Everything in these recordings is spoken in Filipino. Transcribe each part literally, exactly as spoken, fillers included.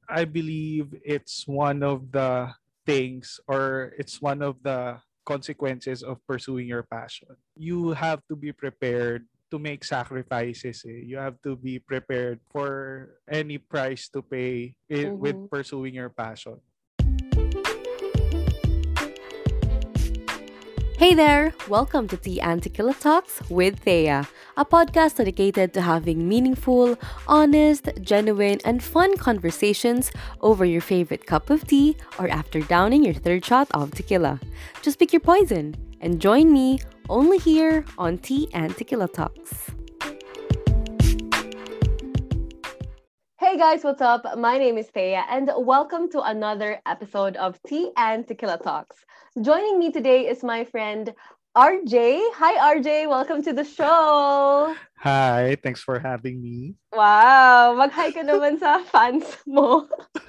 I believe it's one of the things or it's one of the consequences of pursuing your passion. You have to be prepared to make sacrifices. Eh. You have to be prepared for any price to pay eh, with Mm-hmm. pursuing your passion. Hey there! Welcome to Tea and Tequila Talks with Thea, a podcast dedicated to having meaningful, honest, genuine, and fun conversations over your favorite cup of tea or after downing your third shot of tequila. Just pick your poison and join me only here on Tea and Tequila Talks. Hey guys, what's up? My name is Thea, and welcome to another episode of Tea and Tequila Talks. Joining me today is my friend R J. Hi R J, welcome to the show. Hi, thanks for having me. Wow, mag-hi ka naman sa fans mo.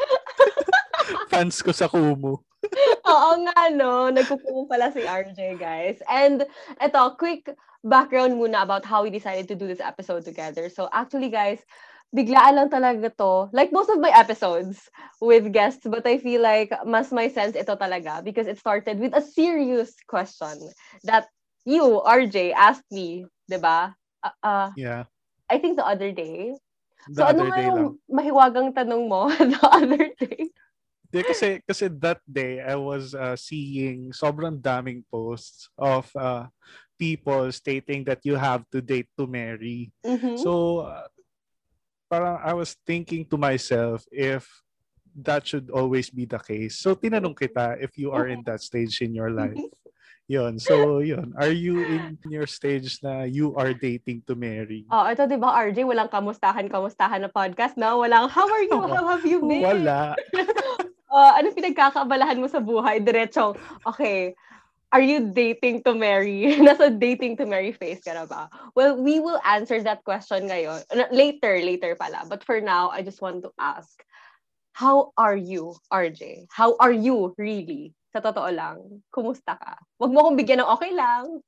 Fans ko sa Kumu. Oo nga, no? Nagkukumo pala si R J, guys. And eto, quick background muna about how we decided to do this episode together. So actually, guys, biglaan lang talaga to. Like most of my episodes with guests, but I feel like mas may sense ito talaga because it started with a serious question that you, R J, asked me, di ba? Uh, uh, Yeah, I think the other day. the So ano other nga day lang. yung mahiwagang tanong mo the other day? Di, kasi, kasi that day, I was uh, seeing sobrang daming posts of uh, people stating that you have to date to marry. Mm-hmm. So, uh, parang I was thinking to myself if that should always be the case. So, tinanong kita if you are in that stage in your life. Yun. So, yun. Are you in your stage na you are dating to marry? Oh, ito 'di ba R J, walang kamustahan-kamustahan na podcast 'no, walang, "How are you? How have you been?" Wala. Oh, ano pinagkakaabalahan mo sa buhay? Diretsong, "Okay, are you dating to marry?" Nasa dating to marry phase ka na ba? Well, we will answer that question ngayon na later, later pala. But for now, I just want to ask, how are you, R J? How are you really? Sa totoo lang, kumusta ka? Wag mo akong bigyan ng okey lang.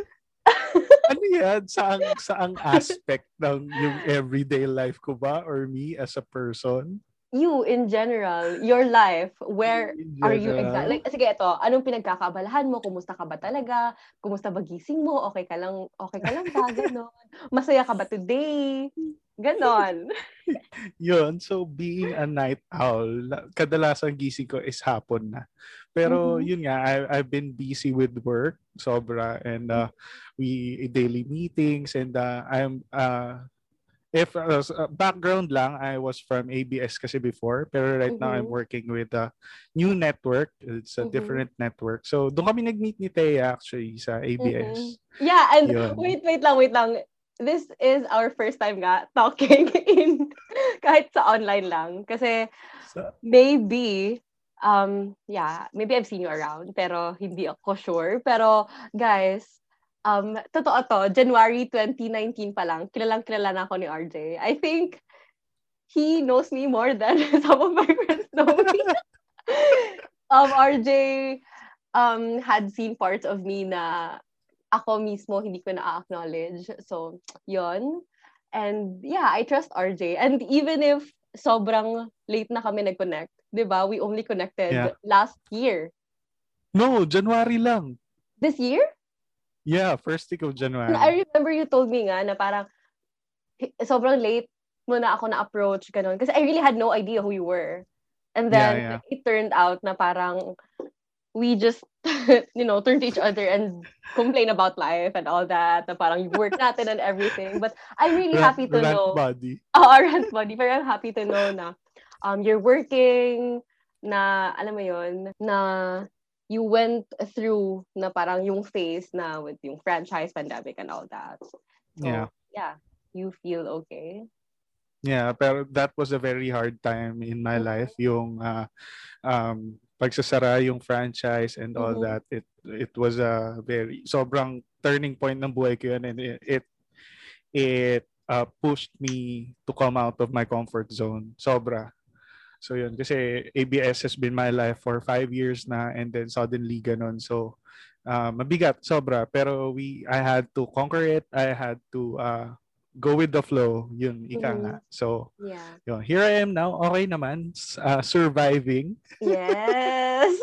Ano yan? Saang, saang aspect ng yung everyday life ko ba or me as a person? You in general, your life, where In are you exactly? general? Like, sige, ito, anong pinagkakaabalahan mo? Kumusta ka ba talaga? Kumusta ba gising mo? Okay ka lang, okay ka lang ba? Ganon. Masaya ka ba today? Ganon. Yun, so being a night owl, la- kadalasan gising ko is hapon na. Pero Mm-hmm. yun nga, I, I've been busy with work, sobra, and uh, we daily meetings, and uh, I'm uh, if uh, s- uh, background lang, I was from A B S kasi before, pero right now I'm Mm-hmm. working with a new network. It's a Mm-hmm. different network. So doon kami nag-meet ni Thea actually sa Mm-hmm. A B S. Yeah, and Yun. wait, wait lang, wait lang. This is our first time nga talking in kahit sa online lang. Kasi So, maybe, um, yeah, maybe I've seen you around, pero hindi ako sure. Pero, guys, um, totoo to, January twenty nineteen pa lang, kilalang kilala na ako ni R J. I think he knows me more than some of my friends know me. um, R J um, had seen parts of me na ako mismo hindi ko na-acknowledge. So, yon. And yeah, I trust R J. And even if sobrang late na kami nag-connect, 'di ba? We only connected yeah. last year. No, January lang. This year? Yeah, first week of And January. I remember you told me nga na parang hi- sobrang late mo na ako na-approach, ganun. Kasi I really had no idea who you were. And Yeah, then yeah. it turned out na parang we just, you know, turn to each other and complain about life and all that, na parang yung work natin and everything. But I'm really Rant, happy to rant know, body. oh, our rant buddy, pero I'm happy to know na um, you're working, na, alam mo yun, na you went through na parang yung phase na with yung franchise pandemic and all that. Yeah. So, yeah, you feel okay? Yeah, pero that was a very hard time in my life. Mm-hmm. Yung uh, um, pagsasara yung franchise and all Mm-hmm. that. It it was a very sobrang turning point ng buhay ko yun, and it it, it uh, pushed me to come out of my comfort zone. Sobra. So yun, kasi A B S has been my life for five years na, and then suddenly ganon. So uh, mabigat, sobra. Pero we, I had to conquer it. I had to uh, go with the flow. Yun, ika nga. Mhm. So, Yeah. yun. Here I am now. Okay naman. Uh, surviving. Yes.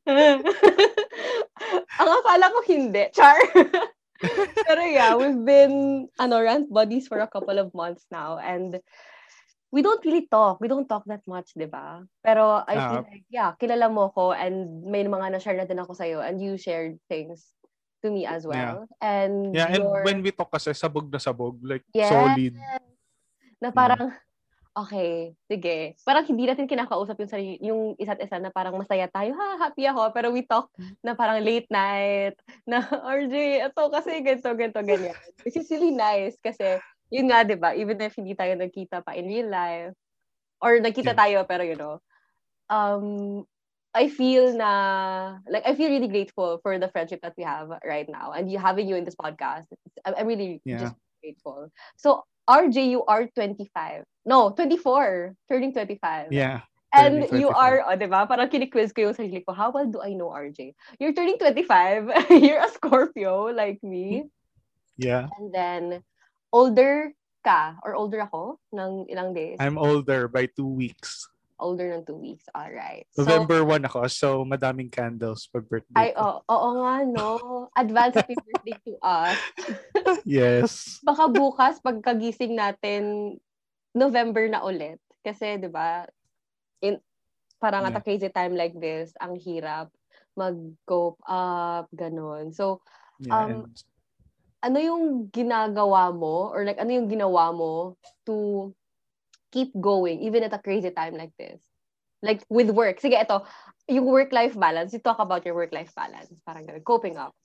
Ang akala ko hindi. Char. Pero yeah, we've been ano, rant buddies for a couple of months now, and we don't really talk. We don't talk that much, di ba? Pero I feel Uh, like, yeah, kilala mo ko and may mga na-share na din ako sa'yo and you shared things to me as yeah. well. And Yeah, and when your, we talk kasi, sabog na sabog. Like, yes, solid. na Yeah. parang, okay, sige. Parang hindi natin kinakausap yung, sarili, yung isa't isa na parang masaya tayo, ha, happy ako. Pero we talk na parang late night, na, R J, ito kasi ganito, ganito, ganyan. Which is really nice kasi, yun nga, di ba, even if hindi tayo nagkita pa in real life, or nagkita Yeah. tayo, pero you know, um, I feel na, like, I feel really grateful for the friendship that we have right now. And you having you in this podcast, I'm, I'm really Yeah. just grateful. So, R J, you are twenty-five. No, twenty-four. Turning twenty-five. Yeah. And Turning you twenty-five. are, oh, di ba? Parang kiniquiz ko yung sarili ko, how well do I know R J? You're turning twenty-five. You're a Scorpio, like me. Yeah. And then, older ka, or older ako, ng ilang days? I'm older by two weeks. Older ng two weeks. All right. So, November first ako, so madaming candles pag birthday ay, ko. oo, oo nga, no? Advance happy birthday to us. Yes. Baka bukas, pagkagising natin, November na ulit. Kasi, di ba, in, parang at Yeah. a crazy time like this, ang hirap mag-cope up, ganun. So, Yeah, um, and ano yung ginagawa mo, or like, ano yung ginawa mo to keep going, even at a crazy time like this? Like, with work. Sige, ito, yung work-life balance. You talk about your work-life balance. Parang ganun, coping up.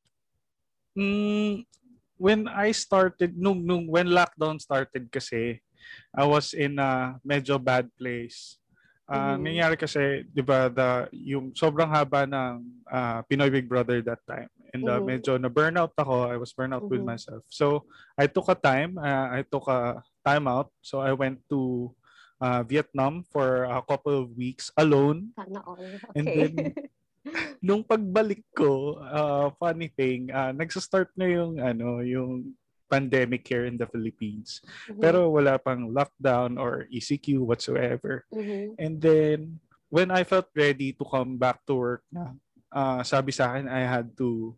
mm, when I started, nung, nung when lockdown started kasi, I was in a medyo bad place. Uh, Mhm. Nangyari kasi, di ba, the, yung sobrang haba ng uh, Pinoy Big Brother that time. And uh, Mhm. medyo na-burnout ako. I was burnout with Mhm. myself. So, I took a time. Uh, I took a time out. So, I went to uh, Vietnam for a couple of weeks alone. Sana all. And Okay. then, nung pagbalik ko, uh, funny thing, uh, nagsa-start na yung, ano, yung pandemic here in the Philippines. Mhm. Pero wala pang lockdown or E C Q whatsoever. Mhm. And then, when I felt ready to come back to work na, uh, sabi sa akin, I had to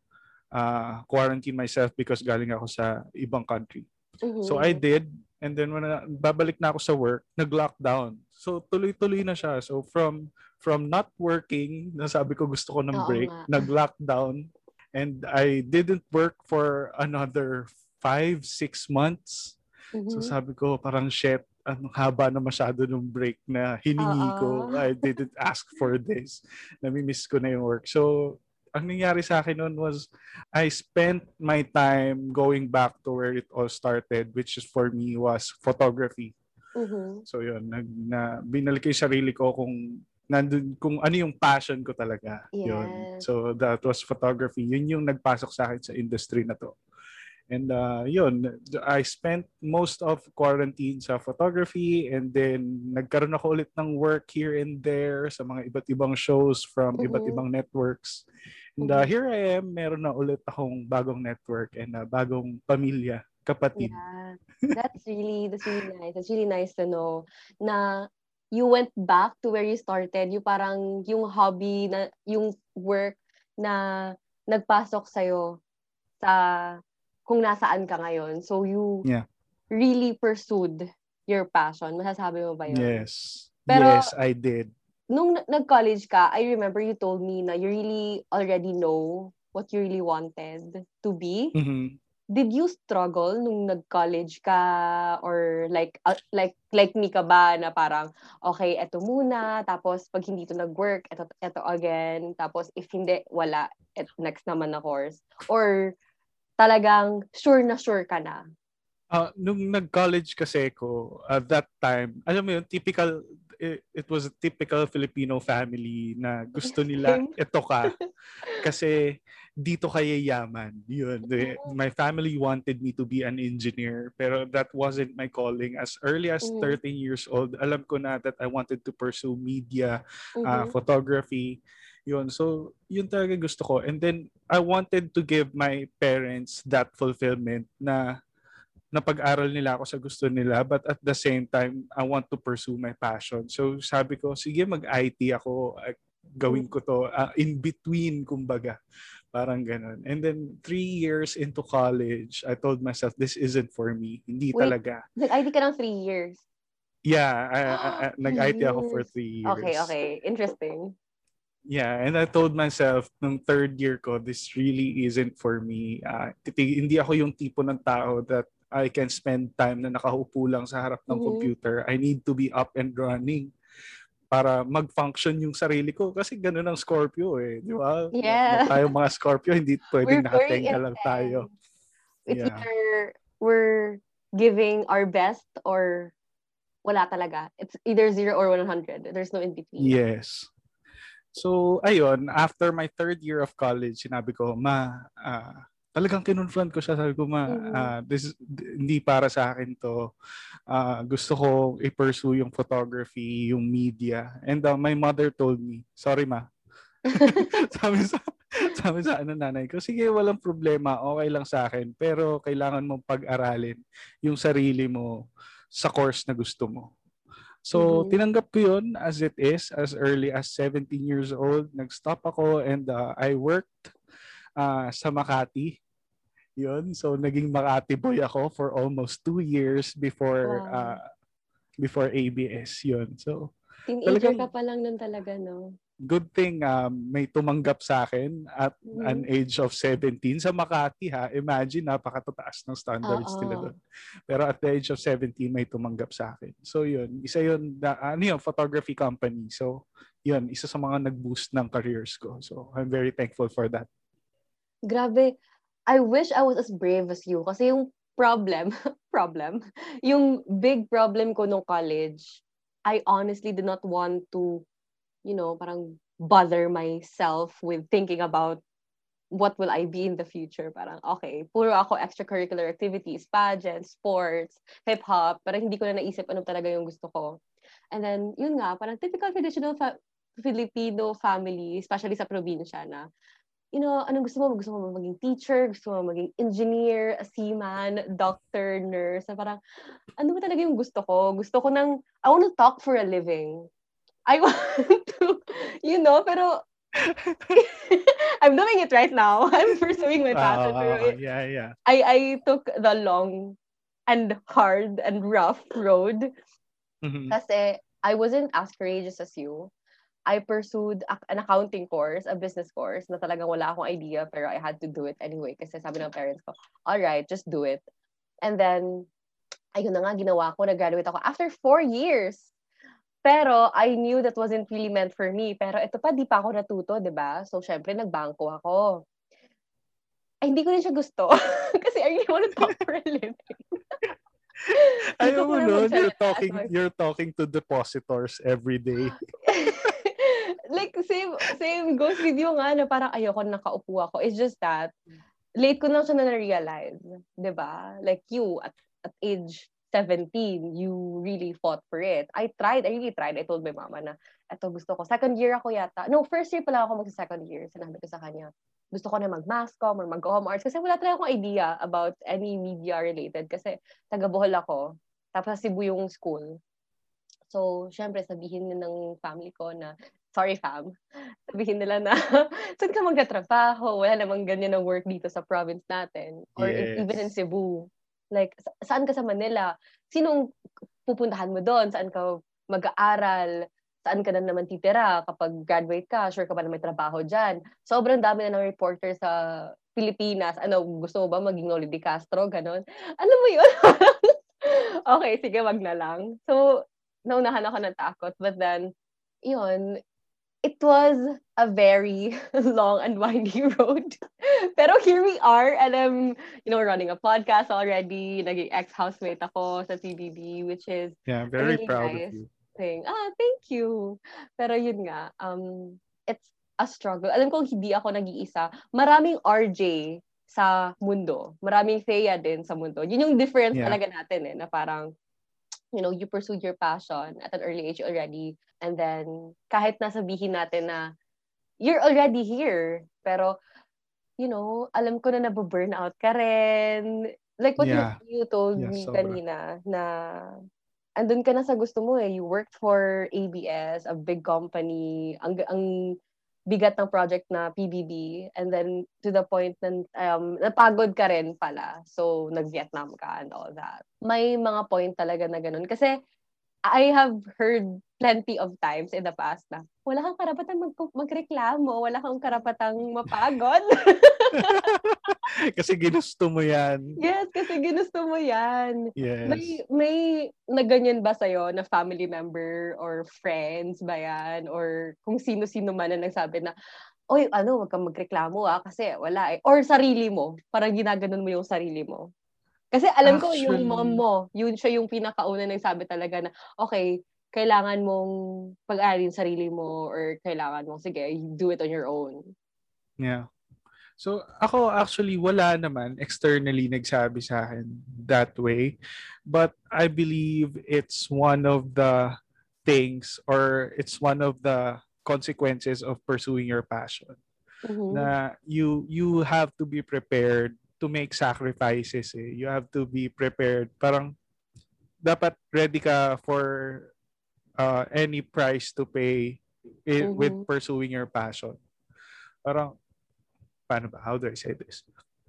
uh, quarantine myself because galing ako sa ibang country. So I Mhm. did. And then when uh, babalik na ako sa work, nag-lockdown. So tuloy-tuloy na siya. So from from not working, nasabi ko gusto ko ng Oo break, nga. nag-lockdown. And I didn't work for another five, six months. So Mhm. sabi ko, parang shit, ang haba na masyado ng break na hiningi ko. Oo. I didn't ask for this. Namimiss ko na yung work. So, ang nangyari sa akin noon was, I spent my time going back to where it all started, which is for me was photography. Mhm. So yun, nag, na, binalik ko yung sarili ko kung nandun, kung ano yung passion ko talaga. Yun. Yes. So that was photography. Yun yung nagpasok sa akin sa industry na to. And uh, yun, I spent most of quarantine sa photography, and then nagkaroon ako ulit ng work here and there sa mga iba't ibang shows from iba't Mhm. ibang networks. And uh, Mhm. here I am, meron na ulit akong bagong network and uh, bagong pamilya, kapatid. Yeah. That's really, that's really nice. That's really nice to know na you went back to where you started. Yung parang, yung hobby, na, yung work na nagpasok sa'yo sa kung nasaan ka ngayon. So you Yeah. really pursued your passion. Masasabi mo ba yun? Yes. Pero yes, I did. nung na- nag-college ka, I remember you told me na you really already know what you really wanted to be. Mhm. Did you struggle nung nag-college ka, or like uh, like like me ka ba na parang okay, eto muna, tapos pag hindi to nag-work, eto eto again, tapos if hindi, wala, et, next naman na course, or talagang sure na sure ka na? Uh, nung nag-college kasi ko, at that time, alam mo yun, typical, it, it was a typical Filipino family na gusto nila, Same. ito ka. Kasi dito kaya yaman. Yun. The, my family wanted me to be an engineer, pero that wasn't my calling. As early as Mhm. thirteen years old, alam ko na that I wanted to pursue media, uh, Mhm. photography. Yun. So, yun talaga gusto ko. And then, I wanted to give my parents that fulfillment na napag-aral nila ako sa gusto nila, but at the same time, I want to pursue my passion. So sabi ko, sige mag-I T ako, uh, gawin ko to, uh, in between, kumbaga. Parang ganun. And then, three years into college, I told myself, this isn't for me. Hindi Wait, talaga. nag-I T ka ng three years? Yeah, I, I, I, Three nag-I T ako for years. three Okay, years. okay. Interesting. Yeah, and I told myself, nung third year ko, this really isn't for me. Uh, titi- hindi ako yung tipo ng tao that I can spend time na nakaupo lang sa harap ng Mm-hmm. computer. I need to be up and running para mag-function yung sarili ko. Kasi ganun ang Scorpio eh. Di ba? Yeah. Tayo mga Scorpio, hindi pwedeng We're very nakatenga lang tayo. It's Yeah. either we're giving our best or wala talaga. It's either zero or one hundred. There's no in between. Yes. So, ayun, after my third year of college, sinabi ko, ma, uh, talagang kinonfront ko siya. Sabi ko, ma, Mm-hmm. uh, this, hindi para sa akin to. Uh, gusto ko i-pursue yung photography, yung media. And uh, my mother told me, sorry ma. sabi sa sabi sa ano nanay ko, sige, walang problema, okay lang sa akin. Pero kailangan mong pag-aralin yung sarili mo sa course na gusto mo. So, mm-hmm. tinanggap ko yun as it is, as early as seventeen years old. Nag-stop ako and uh, I worked uh, sa Makati. Yun. So, naging Makati boy ako for almost two years before wow. uh, before A B S. Yun. So, teenager ka pa lang nun talaga, no? Good thing um, may tumanggap sa akin at mm-hmm. an age of seventeen sa Makati ha. Imagine, napakatataas ng standards Uh-oh. nila doon. Pero at the age of seventeen may tumanggap sa akin. So yun, isa yun, na, ano yun, photography company. So yun, isa sa mga nag-boost ng careers ko. So I'm very thankful for that. Grabe. I wish I was as brave as you. Kasi yung problem, problem, yung big problem ko nung college, I honestly did not want to you know, parang bother myself with thinking about what will I be in the future. Parang, okay, puro ako extracurricular activities, pageants, sports, hip-hop, parang hindi ko na naisip ano talaga yung gusto ko. And then, yun nga, parang typical traditional fa- Filipino family, especially sa probinsya na, you know, anong gusto mo? Gusto mo maging teacher? Gusto mo maging engineer, a seaman, doctor, nurse? Na parang, ano ba talaga yung gusto ko? Gusto ko ng, I want to talk for a living. I want to, you know, pero I'm doing it right now. I'm pursuing my passion. Uh, pero it, yeah, yeah. I, I took the long and hard and rough road. Mm-hmm. Kasi I wasn't as courageous as you. I pursued an accounting course, a business course, na talagang wala akong idea, pero I had to do it anyway. Kasi sabi ng parents ko, all right, just do it. And then, ayun na nga, ginawa ko, nag-graduate ako after four years. Pero I knew that wasn't really meant for me. Pero ito pa, di pa ako natuto, di ba? So, syempre, nagbangko ako. Ay, hindi ko rin siya gusto. Kasi I really want to talk for a living. Ayaw mo nun, you're talking, you're talking to depositors every day. Like, same, same goes with you nga na parang ayoko na nakaupo ako. It's just that, late ko lang siya na na-realize. Di ba? Like you, at, at age seventeen, you really fought for it. I tried, I really tried. I told my mama na, eto gusto ko. Second year ako yata. No, first year pala ako mag-second year. Sinabi ko sa kanya, gusto ko na mag-mass comm or mag-home arts. Kasi wala talaga akong idea about any media related. Kasi taga Bohol ako. Tapos Cebu yung school. So, syempre, sabihin na ng family ko na, sorry fam, sabihin nila na, saan ka magkatrabaho? Wala namang ganyan na work dito sa province natin. Or yes. Even in Cebu. Like, saan ka sa Manila? Sinong pupuntahan mo doon? Saan ka mag-aaral? Saan ka na naman titira? Kapag graduate ka, sure ka ba na may trabaho dyan? Sobrang dami na ng reporter sa Pilipinas. Ano, gusto mo ba maging Noli de Castro? Ganon. Alam mo yun? Okay, sige, wag na lang. So, naunahan ako ng takot. But then, yun, it was a very long and windy road. Pero here we are, and I'm, you know, running a podcast already. Naging ex-housemate ako sa T V B, which is yeah, very really proud nice of you. Thing. Ah, thank you. Pero yun nga, um, it's a struggle. Alam ko, hindi ako nag-iisa. Maraming R J sa mundo. Maraming Thea din sa mundo. Yun yung difference yeah. talaga natin eh, na parang, you know, you pursued your passion at an early age already. And then, kahit nasabihin natin na, you're already here. Pero, you know, alam ko na nababurn out ka rin. like what you, Yeah. you told Yeah, me sobra. kanina na andun ka na sa gusto mo eh. You worked for A B S, a big company, ang, ang bigat ng project na P B B, and then to the point na um, napagod ka rin pala. So, nag-Vietnam ka and all that. May mga point talaga na ganun. Kasi, I have heard plenty of times in the past na wala kang karapatan mag- magreklamo, wala kang karapatang mapagod. Kasi ginusto mo yan. Yes, kasi ginusto mo yan. May, Yes. may naganyan ba sa'yo na family member or friends ba yan? Or kung sino-sino man na nagsabi na, oy, ano, wag kang magreklamo ah, kasi wala eh. Or sarili mo, parang ginaganon mo yung sarili mo. Kasi alam ko, yung mom Actually, mo, yun siya yung pinakauna nagsabi talaga na, okay, kailangan mong pag-aaralin sarili mo or kailangan mong, sige, do it on your own. yeah. So, ako actually wala naman externally nagsabi sa akin that way. But I believe it's one of the things or it's one of the consequences of pursuing your passion. Mm-hmm. Na you you have to be prepared to make sacrifices eh. You have to be prepared. Parang dapat ready ka for uh, any price to pay i- with Mm-hmm. pursuing your passion. Parang, paano ba? How do I say this?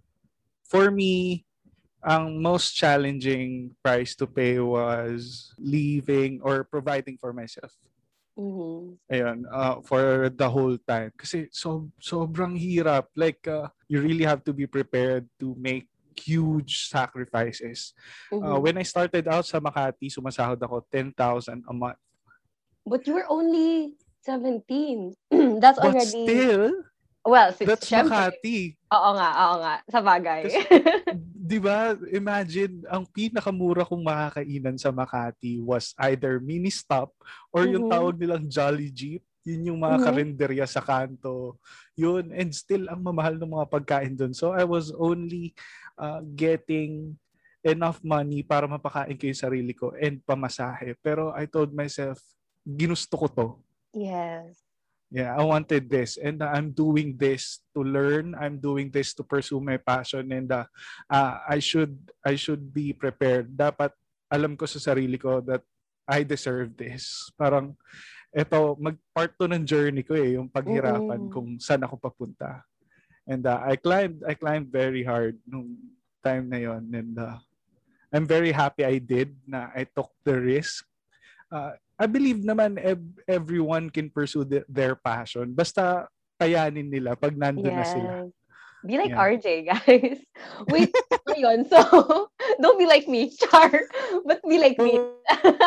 For me, ang most challenging price to pay was leaving or providing for myself. Mm-hmm. Ayun, uh, for the whole time. Kasi so, sobrang hirap. Like, uh, you really have to be prepared to make huge sacrifices. Uh, Mm-hmm. when I started out sa Makati, sumasahod ako ten thousand a month. But you were only seventeen. That's But already, still, well, si- that's syempre. Makati. Oo nga, oo nga. Sa bagay. Kasi, di ba, imagine, ang pinakamura kong makakainan sa Makati was either mini stop or yung Mhm. tawag nilang Jolly Jeep. Yun yung mga Mhm. karinderya sa kanto. Yun, and still, ang mamahal ng mga pagkain doon. So, I was only uh, getting enough money para mapakain ko yung sarili ko and pamasahe. Pero I told myself, ginusto ko to. Yes. Yeah, I wanted this and uh, I'm doing this to learn. I'm doing this to pursue my passion and uh, uh, I should I should be prepared. Dapat alam ko sa sarili ko that I deserve this. Parang eto mag-part to ng journey ko eh, yung paghirapan Mm-mm. kung saan ako papunta. And uh, I climbed I climbed very hard nung time na yon and uh, I'm very happy I did na I took the risk. Uh, I believe naman ev- everyone can pursue the- their passion. Basta kayanin nila pag nandun na sila. Yes. Be like Yeah. R J, guys. Wait, ngayon. So, don't be like me, Char. But be like me. Oh,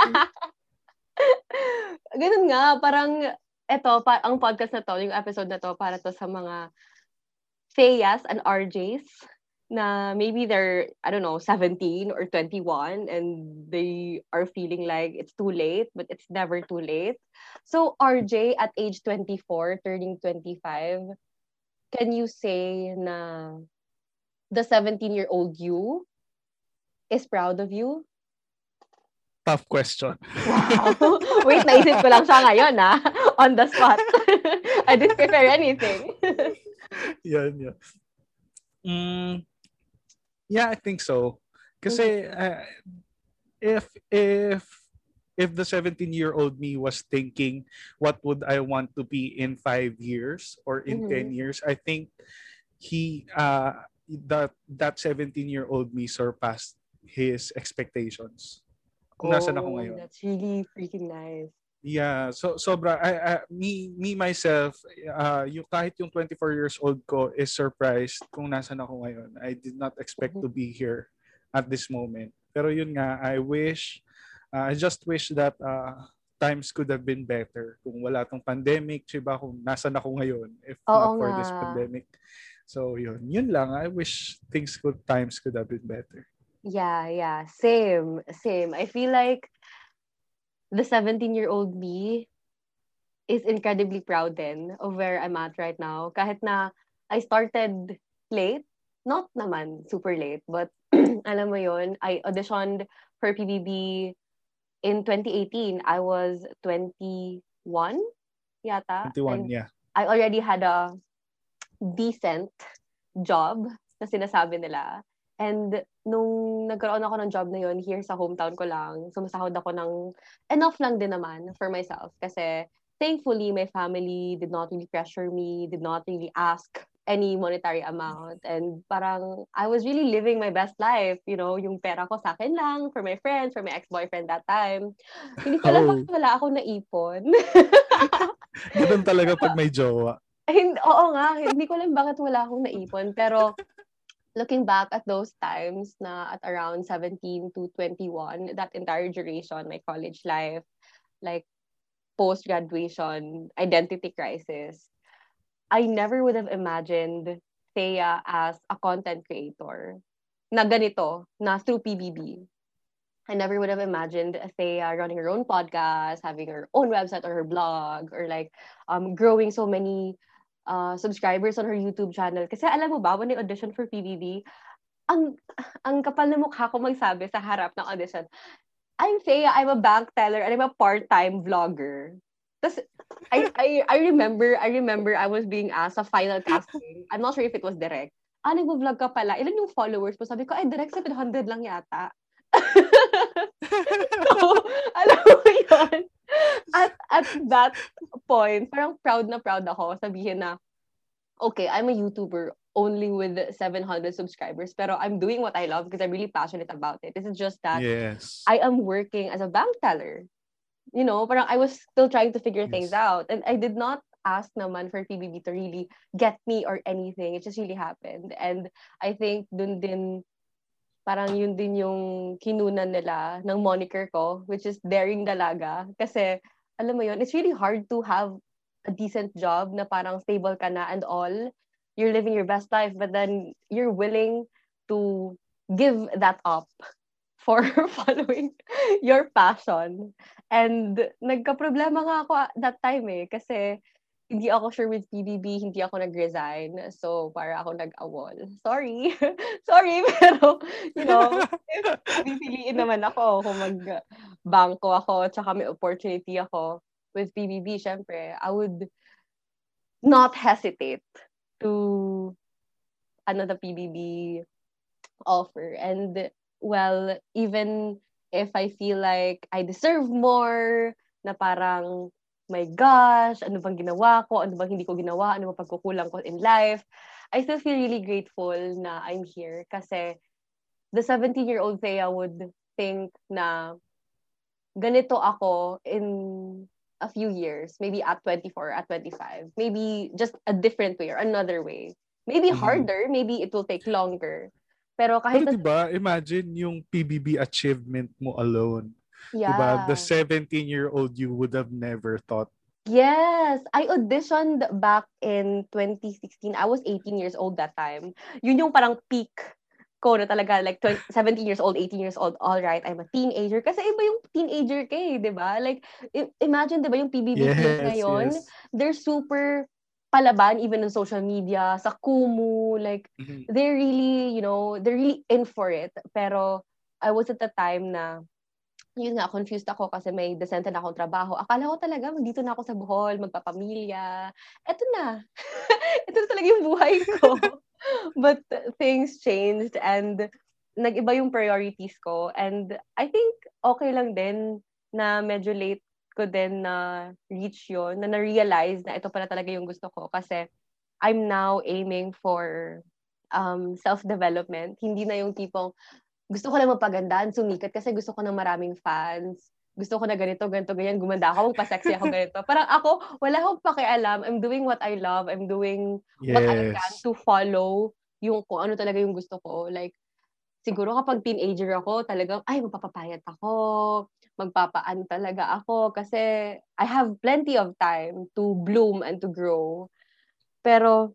Ganun nga, parang, eto, pa, ang podcast na to, yung episode na to, para to sa mga Theyas and R Js na maybe they're, I don't know, seventeen or twenty-one and they are feeling like it's too late, but it's never too late. So R J at age twenty-four, turning twenty-five, can you say na the seventeen-year-old you is proud of you? tough question. Wow. Wait, naisip ko lang siya ngayon, ha? On the spot. I didn't prepare anything. Yan, yan. Mm, yeah, I think so. Kasi uh, if if if the seventeen-year-old me was thinking what would I want to be in five years or in ten Mhm. years, I think he uh that that seventeen-year-old me surpassed his expectations. Kung nasan ako Oh, ngayon. that's really freaking nice. Yeah, so sobra I, I, me me myself uh yung kahit yung twenty-four years old ko is surprised kung nasan ako ngayon. I did not expect Mhm. to be here at this moment. Pero yun nga, I wish uh, I just wish that uh times could have been better kung wala tong pandemic, diba, kung nasan ako ngayon if Oo not for nga. this pandemic. So yun, yun lang. I wish things could times could have been better. Yeah, yeah. Same, same. I feel like the seventeen-year-old me is incredibly proud then of where I'm at right now. Kahit na I started late, not naman super late, but alam mo yon, I auditioned for P B B in twenty eighteen. I was twenty-one yata, twenty-one, and yeah. I already had a decent job na sinasabi nila. And nung nagkaroon ako ng job na yun, here sa hometown ko lang, sumasahod ako ng enough lang din naman for myself. Kasi thankfully, my family did not really pressure me, did not really ask any monetary amount. And parang, I was really living my best life. You know, yung pera ko sa akin lang, for my friends, for my ex-boyfriend that time. Hindi ko alam Oh, bakit wala akong naipon. ganun talaga pag may jowa. Hin- Oo nga, hindi ko alam bakit wala akong naipon. Pero looking back at those times na at around seventeen to twenty-one, that entire duration, my college life, like post-graduation, identity crisis, I never would have imagined Thea as a content creator na ganito, na through P B B. I never would have imagined Thea running her own podcast, having her own website or her blog, or like um growing so many uh, subscribers on her YouTube channel. Kasi alam mo ba, when I audition for P B B, ang ang kapal na mukha ko magsabi sa harap ng audition, I'm Thea, I'm a bank teller, and I'm a part-time vlogger. Tapos, I, I, I remember, I remember I was being asked sa final casting. I'm not sure if it was direct. Ah, nag-vlog ka pala. Ilan yung followers mo? Sabi ko, ay, direct seven hundred lang yata. So, alam mo yun? At, at that point, parang proud na proud ako sabihin na, okay, I'm a YouTuber only with seven hundred subscribers, pero I'm doing what I love because I'm really passionate about it. This is just that Yes. I am working as a bank teller. You know, parang I was still trying to figure Yes. things out. And I did not ask naman for P B B to really get me or anything. It just really happened. And I think dun din, parang yun din yung kinunan nila ng moniker ko, which is Daring Dalaga. Kasi, alam mo yun, it's really hard to have a decent job na parang stable ka na and all. You're living your best life, but then you're willing to give that up for following your passion. And nagka-problema nga ako that time eh, kasi hindi ako sure with P B B, hindi ako nag-resign. So, para ako nag-awol. Sorry. Sorry, pero, you know, if pipiliin naman ako kung mag-bangko ako, tsaka may opportunity ako with P B B, syempre, I would not hesitate to ano the P B B offer. And well, even if I feel like I deserve more, na parang, my gosh, ano bang ginawa ko? Ano bang hindi ko ginawa? Ano bang pagkukulang ko in life? I still feel really grateful na I'm here kasi the seventeen-year-old Thea would think na ganito ako in a few years, maybe at twenty-four, at twenty-five, maybe just a different way or another way. Maybe Mhm. harder, maybe it will take longer. Pero kahit Pero na, 'di ba, imagine yung P B B achievement mo alone. 'Di ba? The yeah. seventeen-year-old you would have never thought. Yes, I auditioned back in twenty sixteen. I was eighteen years old that time. Yun yung parang peak ko na talaga, like twenty, seventeen years old, eighteen years old, all right, I'm a teenager. Kasi iba yung teenager ka eh, di ba? Like, i- imagine, di ba, yung P B B kids Yes, ngayon, yes. they're super palaban even on social media, sa Kumu, like, Mhm. they're really, you know, they're really in for it. Pero, I was at the time na, yun nga, confused ako kasi may decente na akong trabaho. Akala ko talaga, dito na ako sa Bohol, magpapamilya. Eto na. Ito na talaga yung buhay ko. But things changed and nag-iba yung priorities ko. And I think okay lang din na medyo late ko din na reach yun, na na-realize na ito pala talaga yung gusto ko. Kasi I'm now aiming for um, self-development. Hindi na yung tipong, gusto ko lang magpagandaan, sumikat kasi gusto ko ng maraming fans. Gusto ko na ganito, ganito, ganyan, gumanda ako, magpa-sexy ako, ganito. Parang ako, wala akong pakialam. I'm doing what I love. I'm doing what I can Yes. to follow yung kung ano talaga yung gusto ko. Like, siguro kapag teenager ako, talagang, ay, magpapapayat ako, magpapaan talaga ako kasi I have plenty of time to bloom and to grow. Pero,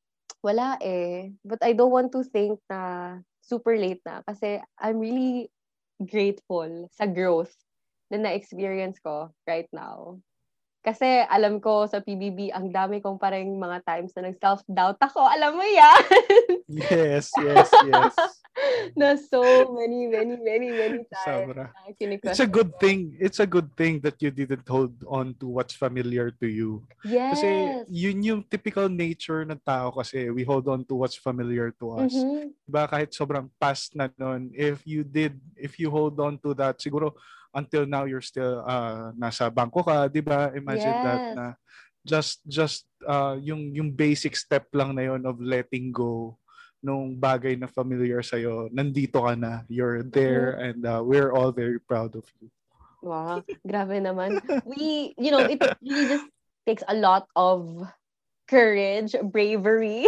wala eh. But I don't want to think na super late na kasi I'm really grateful sa growth na na-experience ko right now. Kasi alam ko sa P B B, ang dami kong parang mga times na nag-self-doubt ako. Alam mo yan? Yes, yes, yes. Na so many, many, many, many times Sobra. na It's a kini-question good ko. thing. It's a good thing that you didn't hold on to what's familiar to you. Kasi Yes. yun yung typical nature ng tao kasi we hold on to what's familiar to us. Mm-hmm. Diba kahit sobrang past na nun, if you did, if you hold on to that, siguro until now you're still uh, nasa bangko ka, di ba? Imagine that Yes. na just just uh, yung yung basic step lang na yon of letting go nung bagay na familiar sa'yo, nandito ka na, you're there, Mm-hmm. and uh, we're all very proud of you. Wow, grabe naman. We, you know, it really just takes a lot of courage, bravery,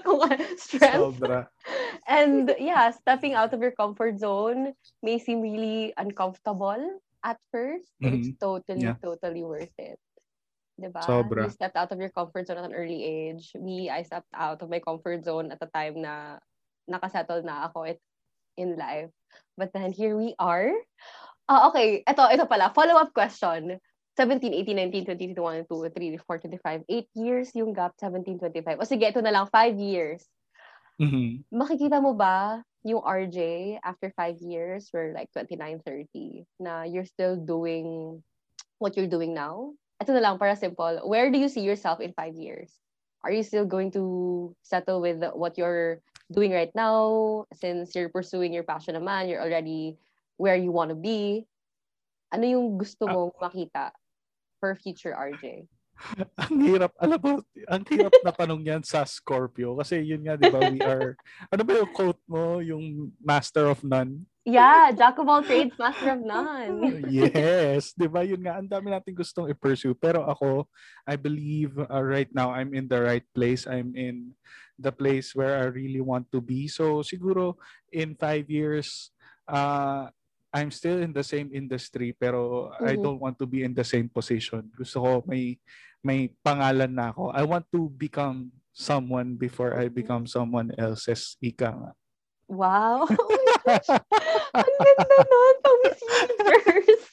strength. Sobra. And yeah, stepping out of your comfort zone may seem really uncomfortable at first, but it's Mm-hmm. totally, Yeah, totally worth it. Diba? You sobra. stepped out of your comfort zone at an early age. Me, I stepped out of my comfort zone at the time na nakasettle na ako it, in life. But then here we are. Ah, okay. Ito, ito pala. Follow-up question. seventeen, eighteen, nineteen, twenty, twenty-one, twenty-two, twenty-four, twenty-five. eight years yung gap, seventeen, twenty-five. O sige, ito na lang, five years. Mm-hmm. Makikita mo ba yung R J after five years, we're like twenty-nine, thirty, na you're still doing what you're doing now? Ito na lang, para simple. Where do you see yourself in five years? Are you still going to settle with what you're doing right now? Since you're pursuing your passion naman, you're already where you want to be. Ano yung gusto Ah, mong makita for future R J? ang hirap, alam mo, ang hirap na tanong yan sa Scorpio. Kasi yun nga, di ba, we are, ano ba yung quote mo, yung master of none? Yeah, jack of all trades, master of none. Yes, 'di ba? Yun nga, ang dami nating gustong i-pursue. Pero ako, I believe uh, right now I'm in the right place. I'm in the place where I really want to be. So siguro in five years, uh, I'm still in the same industry pero I Mm-hmm. don't want to be in the same position. Gusto ko may may pangalan na ako. I want to become someone before I become someone else's ika nga. Wow. Oh my gosh. Ang ganda nun. Pang Miss Universe.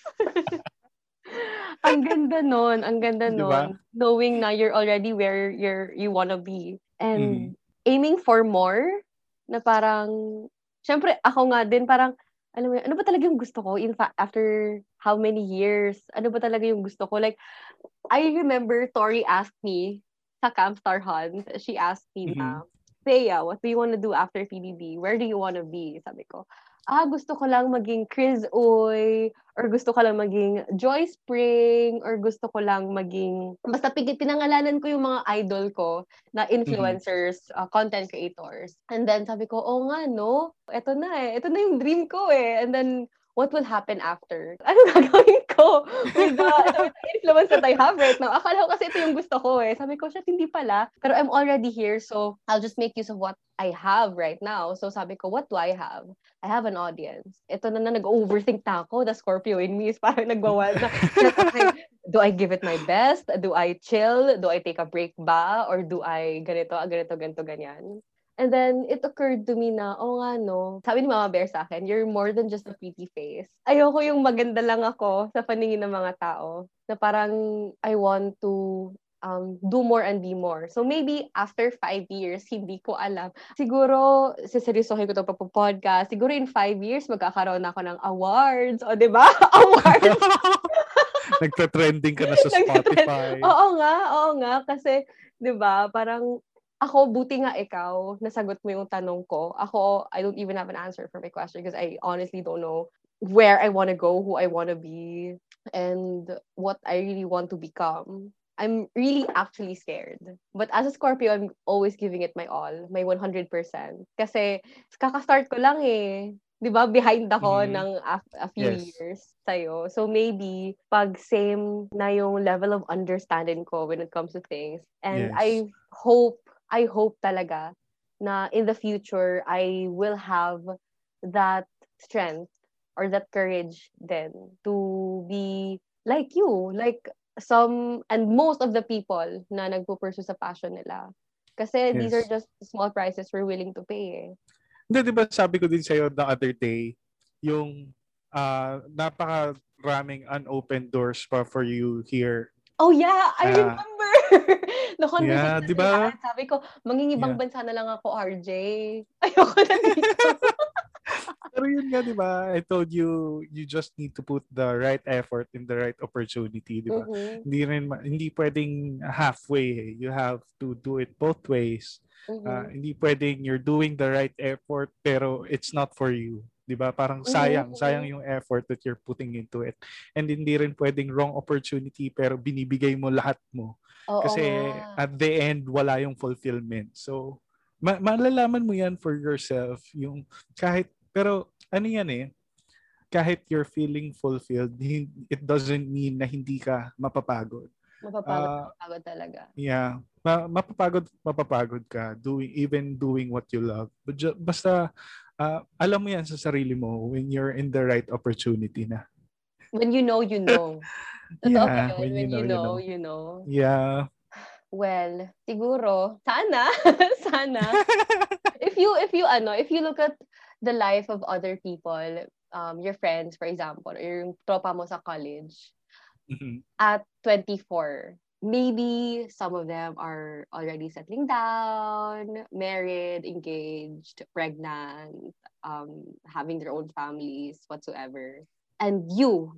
Ang ganda nun. Ang ganda 'Di ba? nun. Knowing na you're already where you're, you wanna be. Mhm. And aiming for more, na parang, syempre, ako nga din, parang, alam mo yun, ano ba talaga yung gusto ko in fa- after how many years? Ano ba talaga yung gusto ko? Like, I remember Tori asked me sa Campstar Hunt, she asked me Mhm. na, Thea, what do you want to do after P B B? Where do you want to be? Sabi ko, ah, gusto ko lang maging Chris Uy, or gusto ko lang maging Joy Spring, or gusto ko lang maging, basta pig- pinangalanan ko yung mga idol ko na Mhm. influencers, uh, content creators. And then sabi ko, oh nga, no? Ito na eh. Ito na yung dream ko eh. And then, what will happen after? Ano gagawin ko with the, with the influence that I have right now? Akala ko kasi ito yung gusto ko eh. Sabi ko, shit, hindi pala. Pero I'm already here, so I'll just make use of what I have right now. So sabi ko, what do I have? I have an audience. Ito na na, nag-overthink na ako. The Scorpio in me is parang nagwawild na. Shit, okay, do I give it my best? Do I chill? Do I take a break ba? Or do I ganito, ganito, ganito, ganyan? And then, it occurred to me na, oh nga no, sabi ni Mama Bear sa akin, you're more than just a pretty face. Ayoko yung maganda lang ako sa paningin ng mga tao. Na parang, I want to um, do more and be more. So maybe after five years, hindi ko alam. Siguro, siseryosohin ko ito pa po podcast. Siguro in five years, magkakaroon ako ng awards. O, di ba? Awards! Nagta-trending ka na sa Nagtatrend. Spotify. Oo nga, oo nga. Kasi, di ba, parang, ako, buti nga ikaw, nasagot mo yung tanong ko. Ako, I don't even have an answer for my question because I honestly don't know where I want to go, who I want to be, and what I really want to become. I'm really actually scared. But as a Scorpio, I'm always giving it my all, my one hundred percent. Kasi, kaka-start ko lang eh. 'Di ba, behind ako Mhm. ng a, a few Yes. years sa'yo. So maybe, pag same na yung level of understanding ko when it comes to things, and Yes. I hope, I hope talaga na in the future, I will have that strength or that courage then to be like you, like some, and most of the people na nagpo-pursue sa passion nila. Kasi these are Yes. just small prices we're willing to pay eh. Hindi, di ba sabi ko din sa'yo the other day, yung uh, napaka-raming unopened doors pa for you here. Oh yeah, I Uh, remember! The yeah, conversation di that we ba? had, sabi ko, mangingibang Yeah. bansa na lang ako, R J. Ayoko na dito. Pero yun nga, di ba? I told you, you just need to put the right effort in the right opportunity, di ba? Mhm. Hindi rin, ma- hindi pwedeng halfway. Eh. You have to do it both ways. Uh, Mhm. hindi pwedeng you're doing the right effort pero it's not for you. 'Di ba? Parang Mhm. sayang, sayang Mhm. yung effort that you're putting into it. And hindi rin pwedeng wrong opportunity pero binibigay mo lahat mo. Oo Kasi nga. at the end wala yung fulfillment. So ma- malalaman mo 'yan for yourself yung kahit pero ano yan eh, kahit you're feeling fulfilled, it doesn't mean na hindi ka mapapagod. Mapapagod, Uh, mapapagod talaga. yeah, ma- mapapagod, mapapagod ka doing even doing what you love. But ju- basta uh, alam mo yan sa sarili mo when you're in the right opportunity na. When you know, you know. Totoo ba Yeah, yun? when you When you know, you know, know. you know. Yeah. Well, siguro, sana, sana. If you, if you, ano, if you look at the life of other people, um, your friends, for example, or yung tropa mo sa college, Mhm. at twenty-four, maybe some of them are already settling down, married, engaged, pregnant, um, having their own families, whatsoever. And you,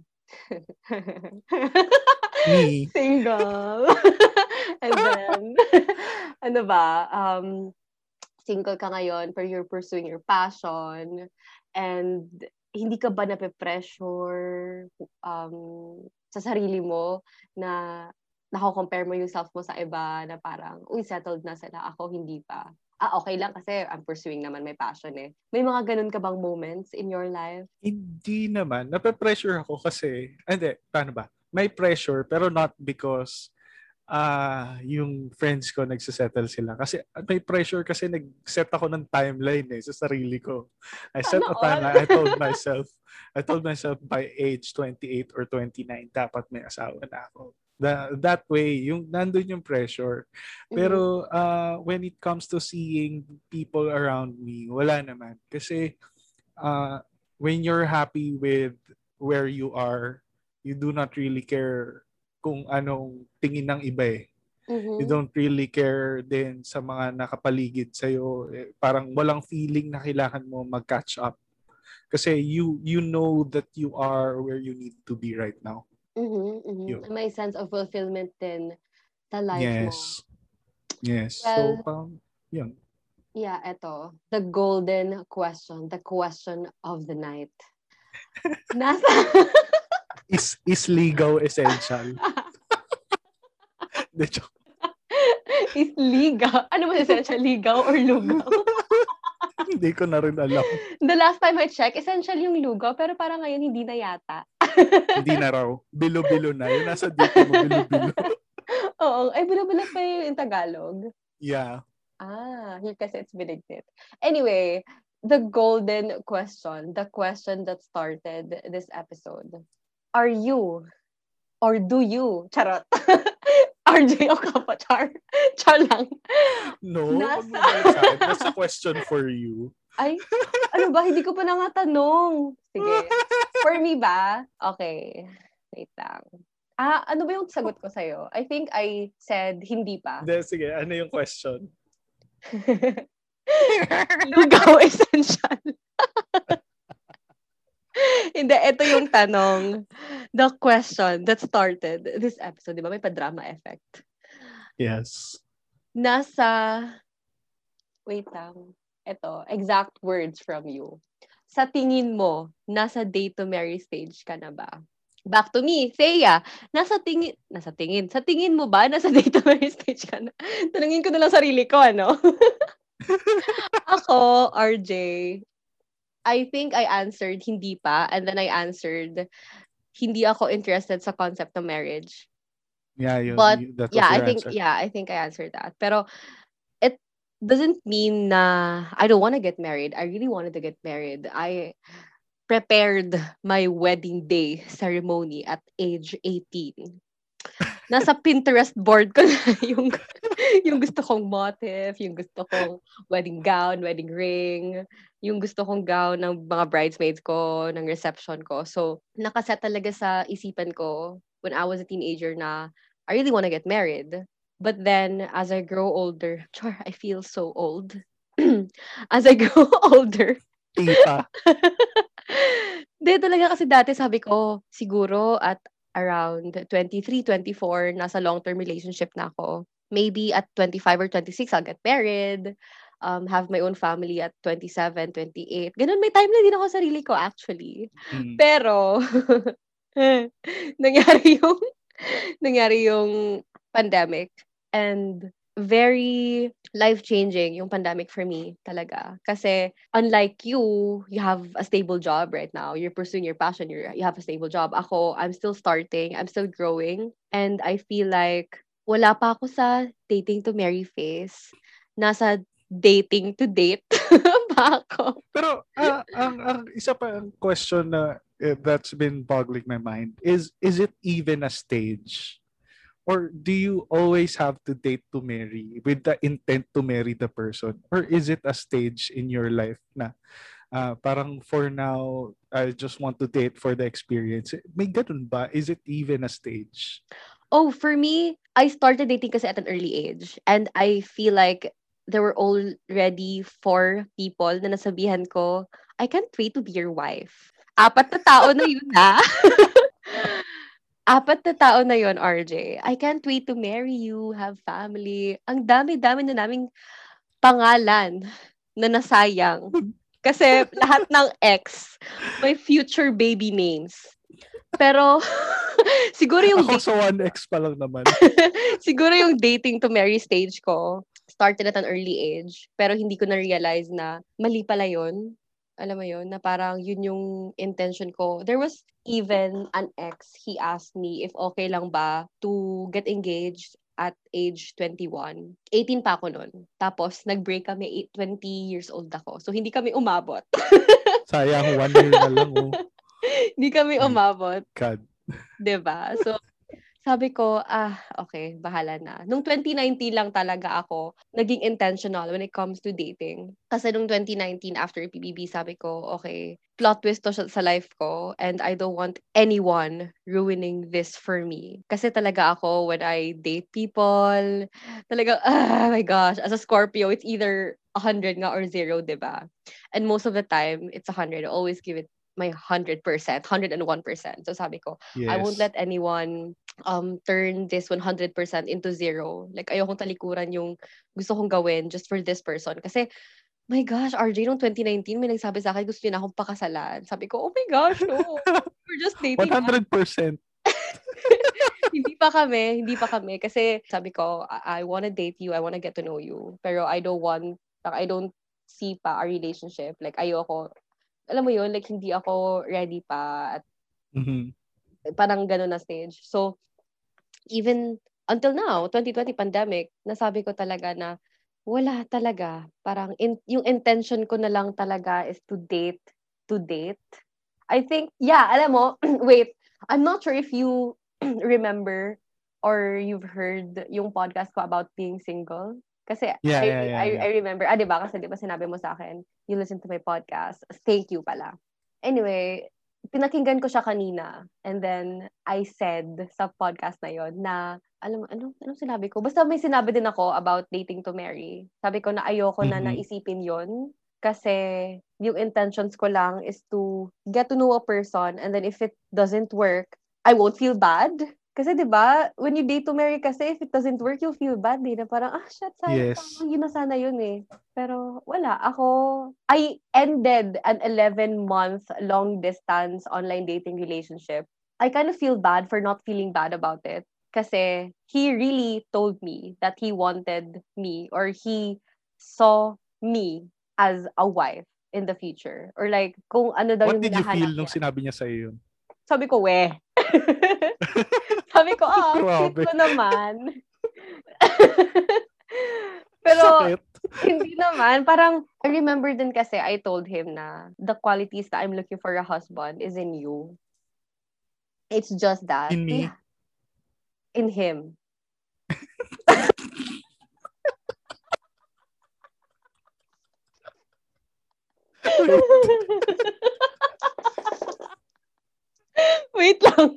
Me. single. And then, ano ba, um, single ka ngayon, pero you're pursuing your passion, and hindi ka ba nape-pressure um, sa sarili mo na nako-compare mo yung self mo sa iba na parang, uy, settled na sila, ako hindi pa. Ah, okay lang kasi I'm pursuing naman my passion eh. May mga ganun ka bang moments in your life? Hindi naman. Nape-pressure ako kasi, ah, hindi, paano ba? May pressure pero not because ah yung friends ko nagsisettle sila. Kasi may pressure kasi nag-set ako ng timeline eh sa sarili ko. I set Sana a all. timeline. I told myself, I told myself by age twenty-eight or twenty-nine dapat may asawa na ako. The, that way, yung nandun yung pressure. Mhm. Pero uh, when it comes to seeing people around me, wala naman. Kasi uh, when you're happy with where you are, you do not really care kung anong tingin ng iba eh. You Mhm. don't really care din sa mga nakapaligid sa'yo. Eh, parang walang feeling na kailangan mo mag-catch up. Kasi you you know that you are where you need to be right now. Mhm. Mhm. Yun. May sense of fulfillment din sa life mo. Yes. Yes. So, Well, parang, yun. yeah, eto. The golden question. The question of the night. Nasa... Is, is ligaw essential? De joke. is ligaw. Ano ba essential? Ligaw or lugaw? Hindi ko na rin alam. The last time I checked, essential yung lugaw, pero parang ngayon hindi na yata. Hindi na raw. Bilo-bilo na. Yung nasa dito mo, bilo-bilo. Oo. Ay, bilo-bilo pa yung Tagalog. Yeah. Ah, here kasi it's binignit. Anyway, the golden question, the question that started this episode. Are you or do you, charot, R J o Kapachar? Char lang. No, wag mo Nasa, balik sa akin. That's a question for you. ay, ano ba? Hindi ko pa na nga tanong. Sige. For me ba? Okay. Wait lang. Ah, ano ba yung sagot ko sa'yo? I think I said hindi pa. Hindi, sige. Ano yung question? Lugaw essential. Hindi, ito yung tanong. The question that started this episode, di ba? May pa-drama effect. Yes. Nasa, wait lang. Ito, exact words from you. Sa tingin mo, nasa date to marry stage ka na ba? Back to me, Thea. Nasa tingin, nasa tingin, sa tingin mo ba, nasa date to marry stage ka na? Tanungin ko na lang sarili ko, ano? Ako, R J, I think I answered hindi pa, and then I answered hindi ako interested sa concept of marriage. Yeah, yun, But yun, that was yeah, I your think answer. yeah, I think I answered that. Pero it doesn't mean na I don't want to get married. I really wanted to get married. I prepared my wedding day ceremony at age eighteen. Nasa Pinterest board ko na yung yung gusto kong motif, yung gusto kong wedding gown, wedding ring, yung gusto kong gown ng mga bridesmaids ko, ng reception ko. So, nakaset talaga sa isipan ko when I was a teenager na I really want to get married. But then, as I grow older, char, I feel so old. As I grow older, Tita. Hindi, talaga kasi dati sabi ko, siguro at around twenty-three, twenty-four, nasa long-term relationship na ako. Maybe at twenty-five or twenty-six, I'll get married, um, have my own family at twenty-seven, twenty-eight. Ganun, may time na din ako sa sarili ko actually. Mm. Pero, nangyari yung, nangyari yung pandemic. And very life-changing yung pandemic for me talaga. Kasi unlike you, you have a stable job right now. You're pursuing your passion. You're, you have a stable job. Ako, I'm still starting. I'm still growing. And I feel like wala pa ako sa dating to marry phase. Nasa dating to date pa ako. Pero uh, ang, ang isa pa ang question na uh, that's been boggling my mind is, is it even a stage? Or do you always have to date to marry with the intent to marry the person? Or is it a stage in your life na uh, parang for now, I just want to date for the experience? May ganun ba? Is it even a stage? Oh, for me, I started dating kasi at an early age. And I feel like there were already four people na nasabihan ko, I can't wait to be your wife. Apat na tao na yun na. Apat na tao na yon, R J. I can't wait to marry you, have family. Ang dami-dami na naming pangalan na nasayang. Kasi lahat ng ex, may future baby names. Pero, siguro yung... Ako sa one X pa lang naman. siguro yung dating to marry stage ko, started at an early age. Pero hindi ko na-realize na mali pala yun. Alam mo yun, na parang yun yung intention ko. There was even an ex, he asked me if okay lang ba to get engaged at age twenty-one. eighteen pa ako nun. Tapos, nag-break kami, twenty years old ako. So, hindi kami umabot. Sayang, one year na lang, oh. Hindi kami My umabot. God. Diba? So, sabi ko, ah, okay, bahala na. Nung twenty nineteen lang talaga ako naging intentional when it comes to dating. Kasi nung twenty nineteen, after P B B, sabi ko, okay, plot twist to sa life ko and I don't want anyone ruining this for me. Kasi talaga ako, when I date people, talaga, ah, my gosh, as a Scorpio, it's either one hundred nga or zero, diba? And most of the time, it's one hundred. I always give it my one hundred percent, one hundred one percent. So sabi ko, Yes. I won't let anyone um turn this one hundred percent into zero. Like, ayokong talikuran yung gusto kong gawin just for this person. Kasi, my gosh, R J, nung twenty nineteen, may nagsabi sa akin, gusto niya na akong pakasalan. Sabi ko, oh my gosh, no. We're just dating. one hundred percent. Hindi pa kami, hindi pa kami. Kasi sabi ko, I, I wanna date you, I wanna get to know you. Pero I don't want, like, I don't see pa a relationship. Like, ayoko, alam mo yun, like, hindi ako ready pa at Mm-hmm. parang gano'n na stage. So, even until now, twenty twenty pandemic, nasabi ko talaga na wala talaga. Parang in, yung intention ko na lang talaga is to date, to date. I think, yeah, alam mo, wait, I'm not sure if you remember or you've heard yung podcast ko about being single. Kasi Yeah, I, yeah, yeah, I, yeah. I remember, ah, diba? Kasi diba sinabi mo sa akin, you listen to my podcast. Thank you pala. Anyway, pinakinggan ko siya kanina. And then, I said sa podcast na yon na, alam mo, ano, anong sinabi ko? Basta may sinabi din ako about dating to marry. Sabi ko na ayoko na Mhm. naisipin yon kasi yung intentions ko lang is to get to know a person and then if it doesn't work, I won't feel bad. Kasi 'di ba, when you date to marry kasi if it doesn't work, you'll feel bad eh. Na parang, ah, shit, sayang, Yes. parang yun na sana yun eh. Pero wala, ako, I ended an eleven-month long-distance online dating relationship. I kind of feel bad for not feeling bad about it. Kasi he really told me that he wanted me or he saw me as a wife in the future. Or like, kung ano daw What yung did you feel hinahanap nung niya. sinabi niya sa'yo yun? Sabi ko, weh. Sabi ko, ah, sweet Grabe. ko naman. Pero, Sakit. hindi naman. Parang, I remember din kasi, I told him na, the qualities that I'm looking for a husband is in you. It's just that. In me? In him. Wait. Wait lang.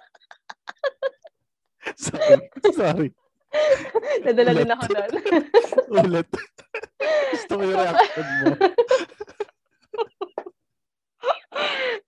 Sorry. Sorry. Nadala Ulit. din ako doon. Ulit. Gusto ko yung reaction mo.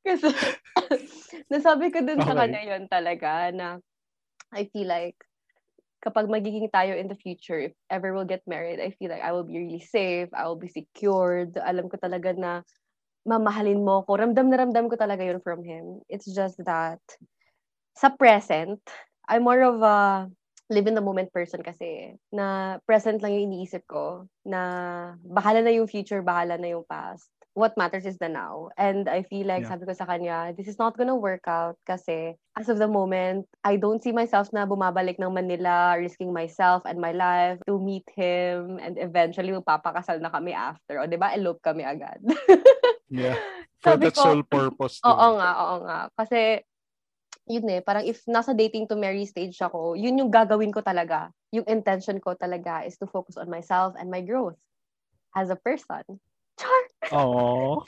Kasi, nasabi ko dun sa Okay. kanya yun talaga na I feel like kapag magiging tayo in the future, if ever we'll get married, I feel like I will be really safe, I will be secured. Alam ko talaga na mamahalin mo ko. Ramdam na ramdam ko talaga yun from him. It's just that sa present, I'm more of a live in the moment person kasi na present lang yung iniisip ko na bahala na yung future, bahala na yung past. What matters is the now. And I feel like, Yeah. sabi ko sa kanya, this is not gonna work out kasi as of the moment, I don't see myself na bumabalik ng Manila, risking myself and my life to meet him and eventually magpapakasal na kami after. O, di ba? Elope kami agad. Yeah. For Sabi that ko, sole purpose, oo diba? nga, oo nga. Kasi, yun eh, parang if nasa dating to marry stage ako, yun yung gagawin ko talaga. Yung intention ko talaga is to focus on myself and my growth as a person. Char! Oo.